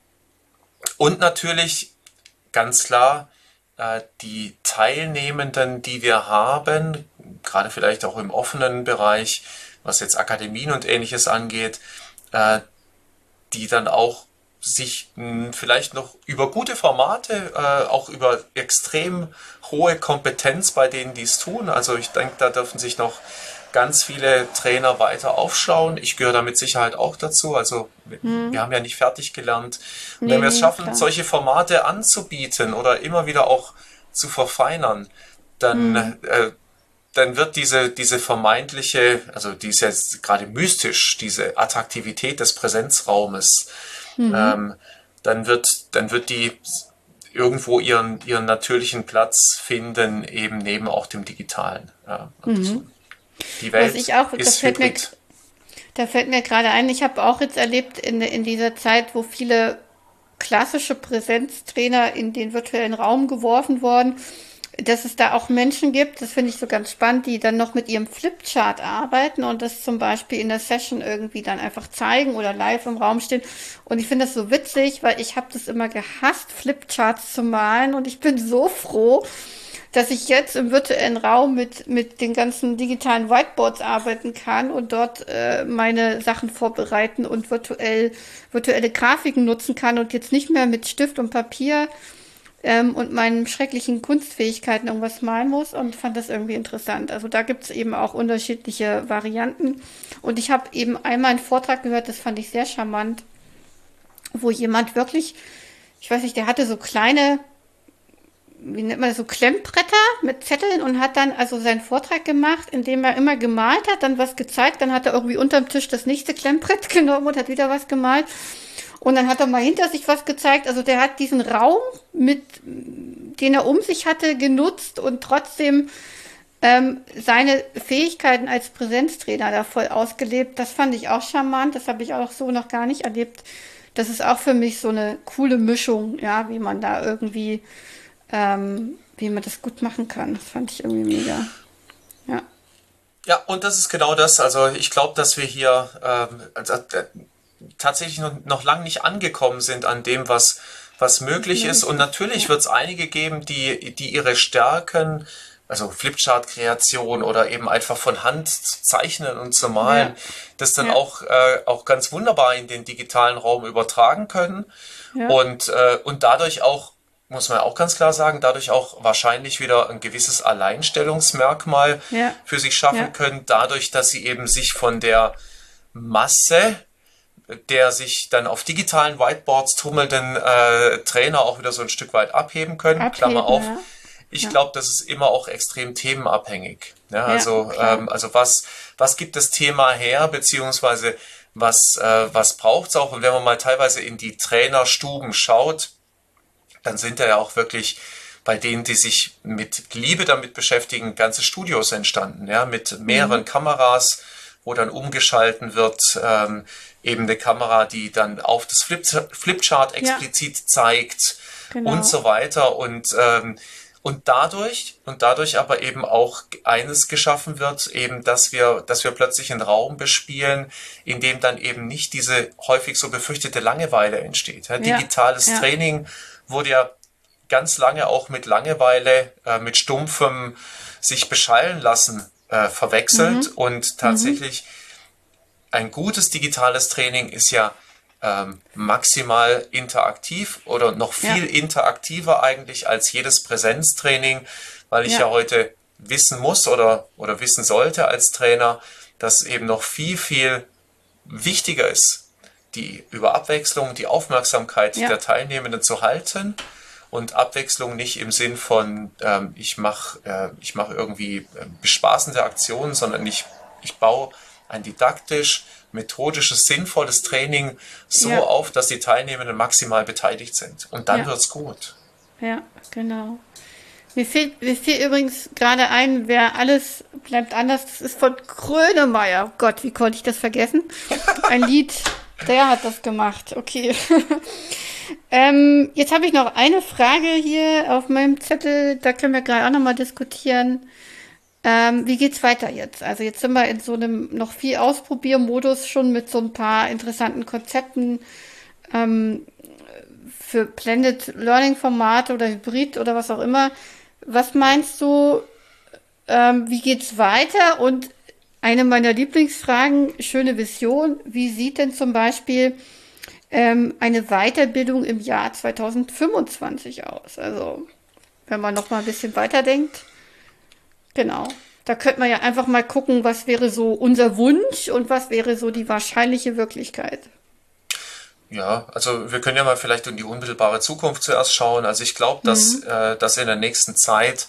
und natürlich ganz klar äh, die Teilnehmenden, die wir haben, gerade vielleicht auch im offenen Bereich, was jetzt Akademien und ähnliches angeht, äh, die dann auch sich mh, vielleicht noch über gute Formate, äh, auch über extrem hohe Kompetenz bei denen, die es tun. Also ich denke, da dürfen sich noch ganz viele Trainer weiter aufschauen. Ich gehöre da mit Sicherheit auch dazu. Also wir, wir haben ja nicht fertig gelernt. Und wenn Nee, wir es nee, schaffen, klar. solche Formate anzubieten oder immer wieder auch zu verfeinern, dann äh, dann wird diese, diese vermeintliche, also die ist jetzt gerade mystisch, diese Attraktivität des Präsenzraumes, ähm, dann wird, dann wird die irgendwo ihren, ihren natürlichen Platz finden, eben neben auch dem Digitalen. Ja, und so. Die Was Welt ich auch, da ist fällt mir, hybrid. da fällt mir gerade ein, ich habe auch jetzt erlebt in, in dieser Zeit, wo viele klassische Präsenztrainer in den virtuellen Raum geworfen wurden, dass es da auch Menschen gibt, das finde ich so ganz spannend, die dann noch mit ihrem Flipchart arbeiten und das zum Beispiel in der Session irgendwie dann einfach zeigen oder live im Raum stehen. Und ich finde das so witzig, weil ich habe das immer gehasst, Flipcharts zu malen und ich bin so froh, dass ich jetzt im virtuellen Raum mit, mit den ganzen digitalen Whiteboards arbeiten kann und dort äh, meine Sachen vorbereiten und virtuell, virtuelle Grafiken nutzen kann und jetzt nicht mehr mit Stift und Papier ähm, und meinen schrecklichen Kunstfähigkeiten irgendwas malen muss und fand das irgendwie interessant. Also da gibt es eben auch unterschiedliche Varianten. Und ich habe eben einmal einen Vortrag gehört, das fand ich sehr charmant, wo jemand wirklich, ich weiß nicht, der hatte so kleine, wie nennt man das, so Klemmbretter mit Zetteln und hat dann also seinen Vortrag gemacht, indem er immer gemalt hat, dann was gezeigt, dann hat er irgendwie unterm Tisch das nächste Klemmbrett genommen und hat wieder was gemalt. Und dann hat er mal hinter sich was gezeigt. Also der hat diesen Raum, mit, den er um sich hatte, genutzt und trotzdem ähm, seine Fähigkeiten als Präsenztrainer da voll ausgelebt. Das fand ich auch charmant. Das habe ich auch so noch gar nicht erlebt. Das ist auch für mich so eine coole Mischung, ja, wie man da irgendwie, ähm, wie man das gut machen kann. Das fand ich irgendwie mega. Ja. Ja, und das ist genau das. Also ich glaube, dass wir hier ähm, also, äh, tatsächlich noch, noch lang nicht angekommen sind an dem, was, was möglich ist. Und natürlich Ja. wird es einige geben, die, die ihre Stärken, also Flipchart-Kreation oder eben einfach von Hand zu zeichnen und zu malen, Ja. das dann Ja. auch, äh, auch ganz wunderbar in den digitalen Raum übertragen können Ja. und, äh, und dadurch auch, muss man auch ganz klar sagen, dadurch auch wahrscheinlich wieder ein gewisses Alleinstellungsmerkmal Ja. für sich schaffen Ja. können, dadurch, dass sie eben sich von der Masse der sich dann auf digitalen Whiteboards tummelnden äh, Trainer auch wieder so ein Stück weit abheben können. Abheben, Klammer auf, ja. ich ja. glaube, das ist immer auch extrem themenabhängig. Ja, also, klar. ähm, also was, was gibt das Thema her, beziehungsweise was, äh, was braucht es auch? Und wenn man mal teilweise in die Trainerstuben schaut, dann sind da ja auch wirklich bei denen, die sich mit Liebe damit beschäftigen, ganze Studios entstanden, ja, mit mehreren Mhm. Kameras, wo dann umgeschalten wird, ähm, eben eine Kamera, die dann auf das Flip Flipchart explizit Ja, zeigt und genau. so weiter. Und, ähm, und dadurch, und dadurch aber eben auch eines geschaffen wird, eben, dass wir, dass wir plötzlich einen Raum bespielen, in dem dann eben nicht diese häufig so befürchtete Langeweile entsteht. Ja, Ja, digitales ja, Training wurde ja ganz lange auch mit Langeweile, äh, mit stumpfem sich beschallen lassen äh, verwechselt. mhm. Und Mhm. tatsächlich ein gutes digitales Training ist ja ähm, maximal interaktiv oder noch Ja, viel interaktiver eigentlich als jedes Präsenztraining, weil ich ja, ja heute wissen muss oder, oder wissen sollte als Trainer, dass eben noch viel, viel wichtiger ist, die über Abwechslung, die Aufmerksamkeit ja, der Teilnehmenden zu halten und Abwechslung nicht im Sinn von, ähm, ich mache äh, ich mach irgendwie äh, bespaßende Aktionen, sondern ich, ich baue ein didaktisch, methodisches, sinnvolles Training so ja, auf, dass die Teilnehmenden maximal beteiligt sind. Und dann ja, wird's gut. ja, genau. Mir fehlt, mir fiel übrigens gerade ein, wer alles bleibt anders, das ist von Grönemeyer. Oh Gott, wie konnte ich das vergessen? Ein Lied, der hat das gemacht. Okay. ähm, jetzt habe ich noch eine Frage hier auf meinem Zettel, da können wir gerade auch nochmal diskutieren. Ähm, wie geht's weiter jetzt? Also jetzt sind wir in so einem noch viel Ausprobiermodus schon mit so ein paar interessanten Konzepten ähm, für Blended Learning Formate oder Hybrid oder was auch immer. Was meinst du, ähm, wie geht's weiter? Und eine meiner Lieblingsfragen, schöne Vision, wie sieht denn zum Beispiel ähm, eine Weiterbildung im Jahr zwanzig fünfundzwanzig aus? Also, wenn man noch mal ein bisschen weiterdenkt. Genau. Da könnte man ja einfach mal gucken, was wäre so unser Wunsch und was wäre so die wahrscheinliche Wirklichkeit. Ja, also wir können ja mal vielleicht in die unmittelbare Zukunft zuerst schauen. Also ich glaube, dass, Mhm. äh, dass in der nächsten Zeit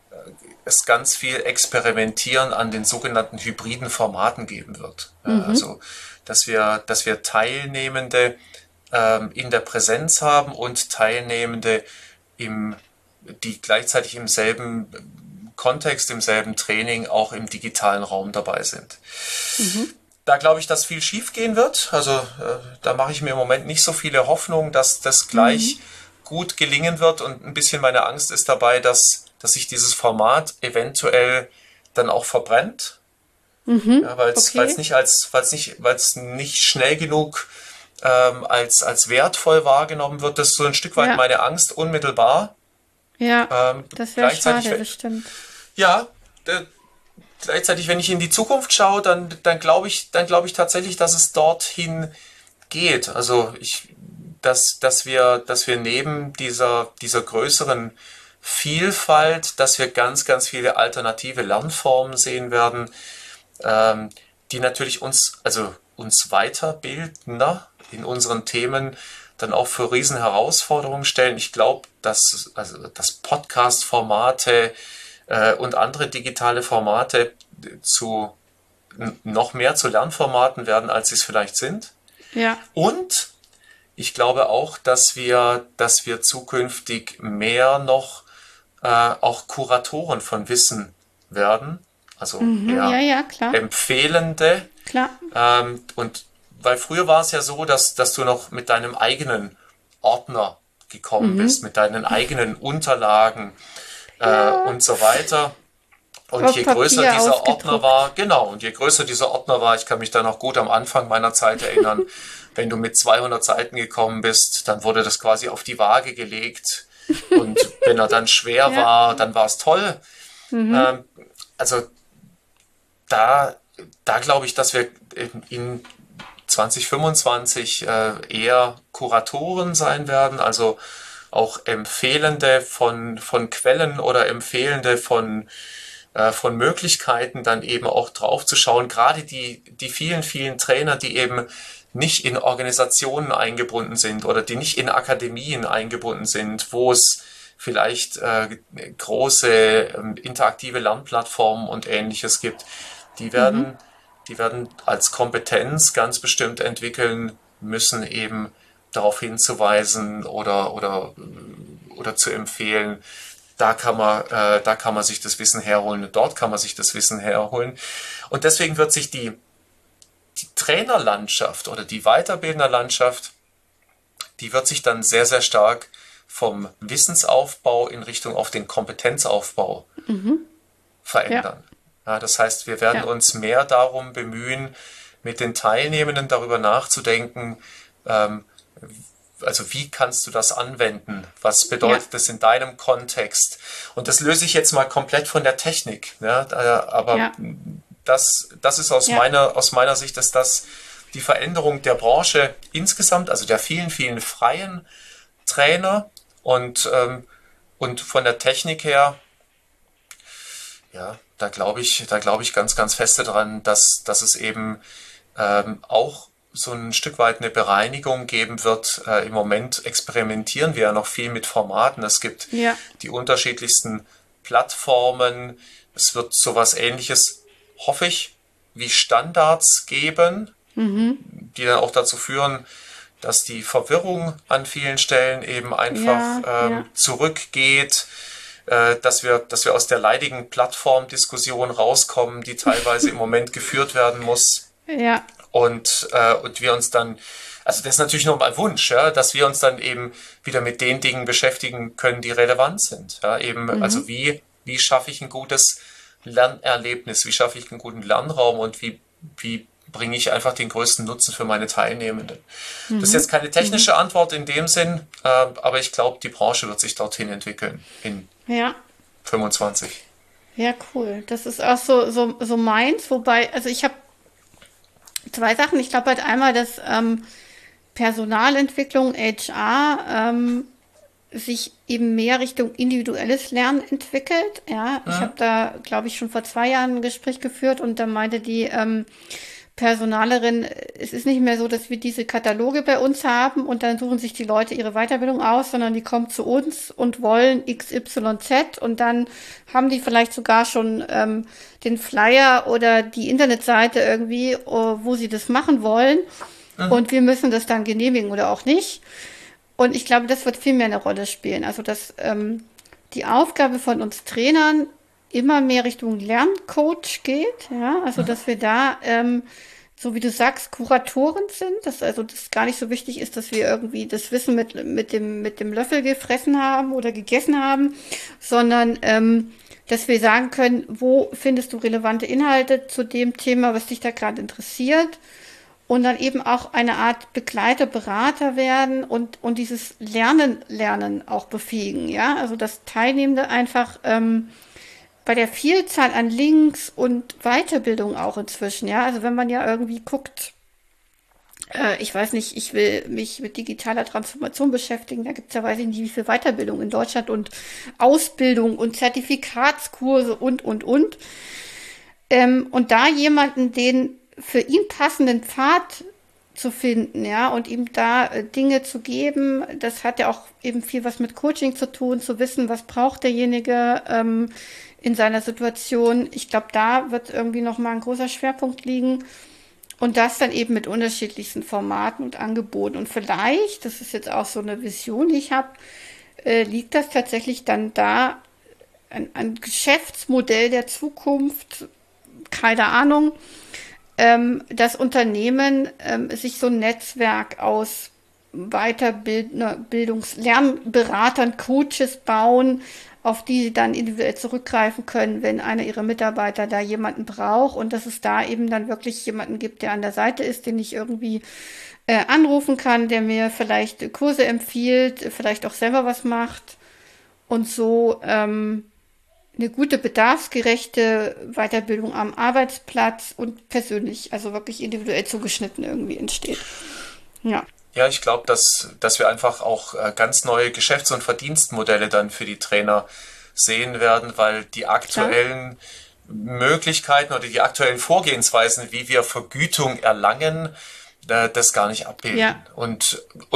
es ganz viel Experimentieren an den sogenannten hybriden Formaten geben wird. Ja, Mhm. also, dass wir, dass wir Teilnehmende ähm, in der Präsenz haben und Teilnehmende, im, die gleichzeitig im selben Kontext, im selben Training auch im digitalen Raum dabei sind. Mhm. Da glaube ich, dass viel schief gehen wird. Also äh, da mache ich mir im Moment nicht so viele Hoffnung, dass das gleich Mhm. gut gelingen wird. Und ein bisschen meine Angst ist dabei, dass, dass sich dieses Format eventuell dann auch verbrennt. Mhm. Ja, weil es weil es Okay. nicht als, weil es nicht, weil es nicht schnell genug ähm, als, als wertvoll wahrgenommen wird. Das ist so ein Stück weit Ja. meine Angst unmittelbar. Ja. Ähm, Das wäre gleichzeitig, schade, das stimmt. ja, äh, gleichzeitig, wenn ich in die Zukunft schaue, dann, dann glaube ich, dann glaube ich tatsächlich, dass es dorthin geht. Also ich, dass, dass wir, dass wir neben dieser, dieser größeren Vielfalt, dass wir ganz, ganz viele alternative Lernformen sehen werden, ähm, die natürlich uns, also uns weiterbilden, ne, in unseren Themen dann auch für Riesenherausforderungen stellen. Ich glaube, dass, also, dass Podcast-Formate äh, und andere digitale Formate zu noch mehr zu Lernformaten werden, als sie es vielleicht sind. Ja. Und ich glaube auch, dass wir, dass wir zukünftig mehr noch äh, auch Kuratoren von Wissen werden, also Mhm. Ja, eher ja, klar. empfehlende. Klar. Ähm, und weil früher war es ja so, dass, dass du noch mit deinem eigenen Ordner gekommen bist, Mhm. mit deinen eigenen Unterlagen äh, Ja. und so weiter. Und Auf je größer Papier dieser Ordner war, ausgedruckt. genau, und je größer dieser Ordner war, ich kann mich da noch gut am Anfang meiner Zeit erinnern, wenn du mit zweihundert Seiten gekommen bist, dann wurde das quasi auf die Waage gelegt. Und wenn er dann schwer Ja. war, dann war es toll. Mhm. Ähm, also da, da glaube ich, dass wir in zwanzig fünfundzwanzig äh, eher Kuratoren sein werden, also auch Empfehlende von, von Quellen oder Empfehlende von, äh, von Möglichkeiten, dann eben auch drauf zu schauen. Gerade die, die vielen, vielen Trainer, die eben nicht in Organisationen eingebunden sind oder die nicht in Akademien eingebunden sind, wo es vielleicht äh, große äh, interaktive Lernplattformen und Ähnliches gibt, die werden, mhm. die werden als Kompetenz ganz bestimmt entwickeln müssen, eben darauf hinzuweisen oder, oder, oder zu empfehlen, da kann man, äh, da kann man sich das Wissen herholen und dort kann man sich das Wissen herholen. Und deswegen wird sich die, die Trainerlandschaft oder die Weiterbilderlandschaft, die wird sich dann sehr, sehr stark vom Wissensaufbau in Richtung auf den Kompetenzaufbau mhm. verändern. Ja. Ja, das heißt, wir werden ja. uns mehr darum bemühen, mit den Teilnehmenden darüber nachzudenken, ähm, also wie kannst du das anwenden? Was bedeutet ja. das in deinem Kontext? Und das löse ich jetzt mal komplett von der Technik. Ja? Aber ja. das, das ist aus, ja. meiner, aus meiner Sicht, dass das die Veränderung der Branche insgesamt, also der vielen, vielen freien Trainer und, ähm, und von der Technik her, ja, da glaube ich, da glaube ich ganz, ganz feste dran, dass, dass es eben ähm, auch so ein Stück weit eine Bereinigung geben wird. Äh, im Moment experimentieren wir ja noch viel mit Formaten. Es gibt ja. die unterschiedlichsten Plattformen. Es wird sowas Ähnliches, hoffe ich, wie Standards geben, mhm. die dann auch dazu führen, dass die Verwirrung an vielen Stellen eben einfach ja, ähm, ja. zurückgeht, äh, dass wir, dass wir aus der leidigen Plattformdiskussion rauskommen, die teilweise im Moment geführt werden muss. Ja. Und, äh, und wir uns dann, also das ist natürlich nur mein Wunsch, ja, dass wir uns dann eben wieder mit den Dingen beschäftigen können, die relevant sind. Ja, eben, mhm. also wie, wie schaffe ich ein gutes Lernerlebnis, wie schaffe ich einen guten Lernraum und wie, wie bringe ich einfach den größten Nutzen für meine Teilnehmenden. Mhm. Das ist jetzt keine technische mhm. Antwort in dem Sinn, äh, aber ich glaube, die Branche wird sich dorthin entwickeln in ja. fünfundzwanzig. Ja, cool. Das ist auch so, so, so meins, wobei, also ich habe zwei Sachen. Ich glaube halt einmal, dass ähm, Personalentwicklung, H R, ähm, sich eben mehr Richtung individuelles Lernen entwickelt. Ja, ja. Ich habe da, glaube ich, schon vor zwei Jahren ein Gespräch geführt und da meinte die ähm, Personalerin, es ist nicht mehr so, dass wir diese Kataloge bei uns haben und dann suchen sich die Leute ihre Weiterbildung aus, sondern die kommen zu uns und wollen X Y Z und dann haben die vielleicht sogar schon ähm, den Flyer oder die Internetseite irgendwie, wo sie das machen wollen mhm. und wir müssen das dann genehmigen oder auch nicht. Und ich glaube, das wird viel mehr eine Rolle spielen. Also, dass ähm, die Aufgabe von uns Trainern immer mehr Richtung Lerncoach geht, ja, also, dass wir da, ähm, so wie du sagst, Kuratoren sind, dass also das gar nicht so wichtig ist, dass wir irgendwie das Wissen mit, mit dem, mit dem Löffel gefressen haben oder gegessen haben, sondern, ähm, dass wir sagen können, wo findest du relevante Inhalte zu dem Thema, was dich da gerade interessiert? Und dann eben auch eine Art Begleiter, Berater werden und, und dieses Lernen, Lernen auch befähigen, ja. Also, dass Teilnehmende einfach, ähm, bei der Vielzahl an Links und Weiterbildung auch inzwischen, ja. Also, wenn man ja irgendwie guckt, äh, ich weiß nicht, ich will mich mit digitaler Transformation beschäftigen, da gibt's ja, weiß ich nicht, wie viel Weiterbildung in Deutschland und Ausbildung und Zertifikatskurse und, und, und. Ähm, und da jemanden, den für ihn passenden Pfad zu finden, ja, und ihm da äh, Dinge zu geben, das hat ja auch eben viel was mit Coaching zu tun, zu wissen, was braucht derjenige ähm, in seiner Situation. Ich glaube, da wird irgendwie nochmal ein großer Schwerpunkt liegen und das dann eben mit unterschiedlichsten Formaten und Angeboten. Und vielleicht, das ist jetzt auch so eine Vision, die ich habe, äh, liegt das tatsächlich dann da, ein, ein Geschäftsmodell der Zukunft, keine Ahnung, das Unternehmen ähm, sich so ein Netzwerk aus Weiterbildungs-, Lernberatern, Coaches bauen, auf die sie dann individuell zurückgreifen können, wenn einer ihrer Mitarbeiter da jemanden braucht und dass es da eben dann wirklich jemanden gibt, der an der Seite ist, den ich irgendwie äh, anrufen kann, der mir vielleicht Kurse empfiehlt, vielleicht auch selber was macht und so ähm, eine gute, bedarfsgerechte Weiterbildung am Arbeitsplatz und persönlich, also wirklich individuell zugeschnitten irgendwie entsteht. Ja. Ja, ich glaube, dass, dass wir einfach auch ganz neue Geschäfts- und Verdienstmodelle dann für die Trainer sehen werden, weil die aktuellen Klar. Möglichkeiten oder die aktuellen Vorgehensweisen, wie wir Vergütung erlangen, das gar nicht abbilden. Ja. Und, und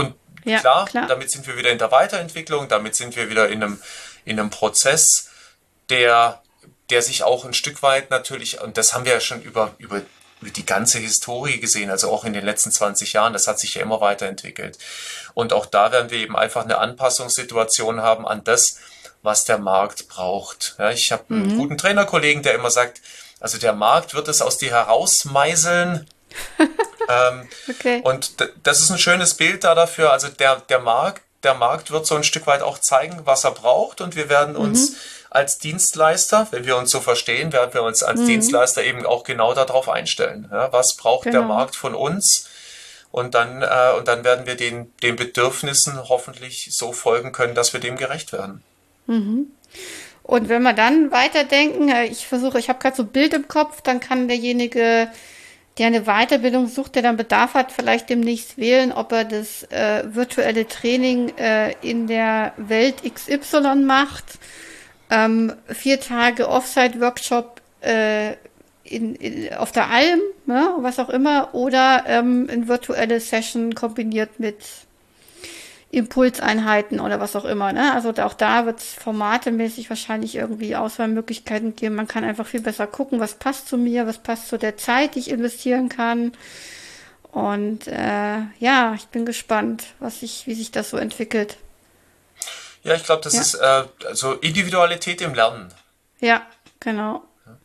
Ja, klar, klar, damit sind wir wieder in der Weiterentwicklung, damit sind wir wieder in einem, in einem Prozess, der, der sich auch ein Stück weit natürlich, und das haben wir ja schon über, über, über die ganze Historie gesehen, also auch in den letzten zwanzig Jahren, das hat sich ja immer weiterentwickelt. Und auch da werden wir eben einfach eine Anpassungssituation haben an das, was der Markt braucht. Ja, ich habe einen Mhm. guten Trainerkollegen, der immer sagt, also der Markt wird es aus dir herausmeißeln. ähm, okay. und d- das ist ein schönes Bild da dafür. Also der, der Markt, der Markt wird so ein Stück weit auch zeigen, was er braucht. Und wir werden uns Mhm. als Dienstleister, wenn wir uns so verstehen, werden wir uns als Mhm. Dienstleister eben auch genau darauf einstellen. Ja, was braucht der Genau. Markt von uns? Und dann, äh, und dann werden wir den, den Bedürfnissen hoffentlich so folgen können, dass wir dem gerecht werden. Mhm. Und wenn wir dann weiterdenken, äh, ich versuche, ich habe gerade so ein Bild im Kopf, dann kann derjenige, der eine Weiterbildung sucht, der dann Bedarf hat, vielleicht demnächst wählen, ob er das äh, virtuelle Training äh, in der Welt X Y macht, ähm, vier Tage Offsite-Workshop äh, in, in, auf der Alm, ne, was auch immer, oder ähm, eine virtuelle Session kombiniert mit Impulseinheiten oder was auch immer. Ne? Also auch da wird es formatemäßig wahrscheinlich irgendwie Auswahlmöglichkeiten geben. Man kann einfach viel besser gucken, was passt zu mir, was passt zu der Zeit, die ich investieren kann. Und äh, ja, ich bin gespannt, was sich, wie sich das so entwickelt. Ja, ich glaube, das Ja. ist äh, also Individualität im Lernen. Ja, genau.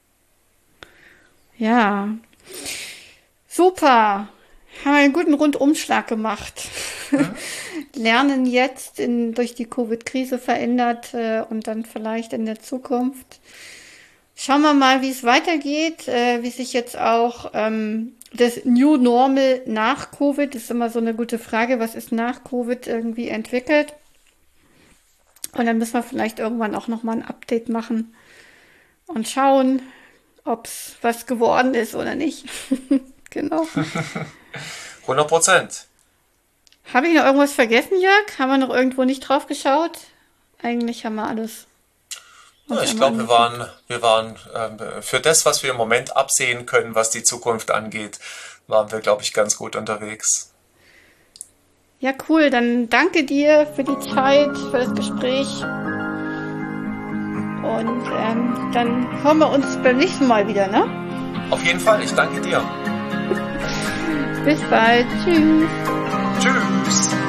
Ja, super. Haben wir einen guten Rundumschlag gemacht. Lernen jetzt in, durch die Covid-Krise verändert äh, und dann vielleicht in der Zukunft. Schauen wir mal, wie es weitergeht, äh, wie sich jetzt auch ähm, das New Normal nach Covid, das ist immer so eine gute Frage, was ist nach Covid irgendwie entwickelt. Und dann müssen wir vielleicht irgendwann auch nochmal ein Update machen und schauen, ob es was geworden ist oder nicht. Genau. hundert Prozent. Habe ich noch irgendwas vergessen, Jörg? Haben wir noch irgendwo nicht drauf geschaut? Eigentlich haben wir alles. Ja, uns ich einmal glaube, wir angeguckt. waren, wir waren ähm, für das, was wir im Moment absehen können, was die Zukunft angeht, waren wir, glaube ich, ganz gut unterwegs. Ja, cool. Dann danke dir für die Zeit, für das Gespräch. Und ähm, dann hören wir uns beim nächsten Mal wieder, ne? Auf jeden Fall, ich danke dir. Bis bald. Tschüss. Tschüss.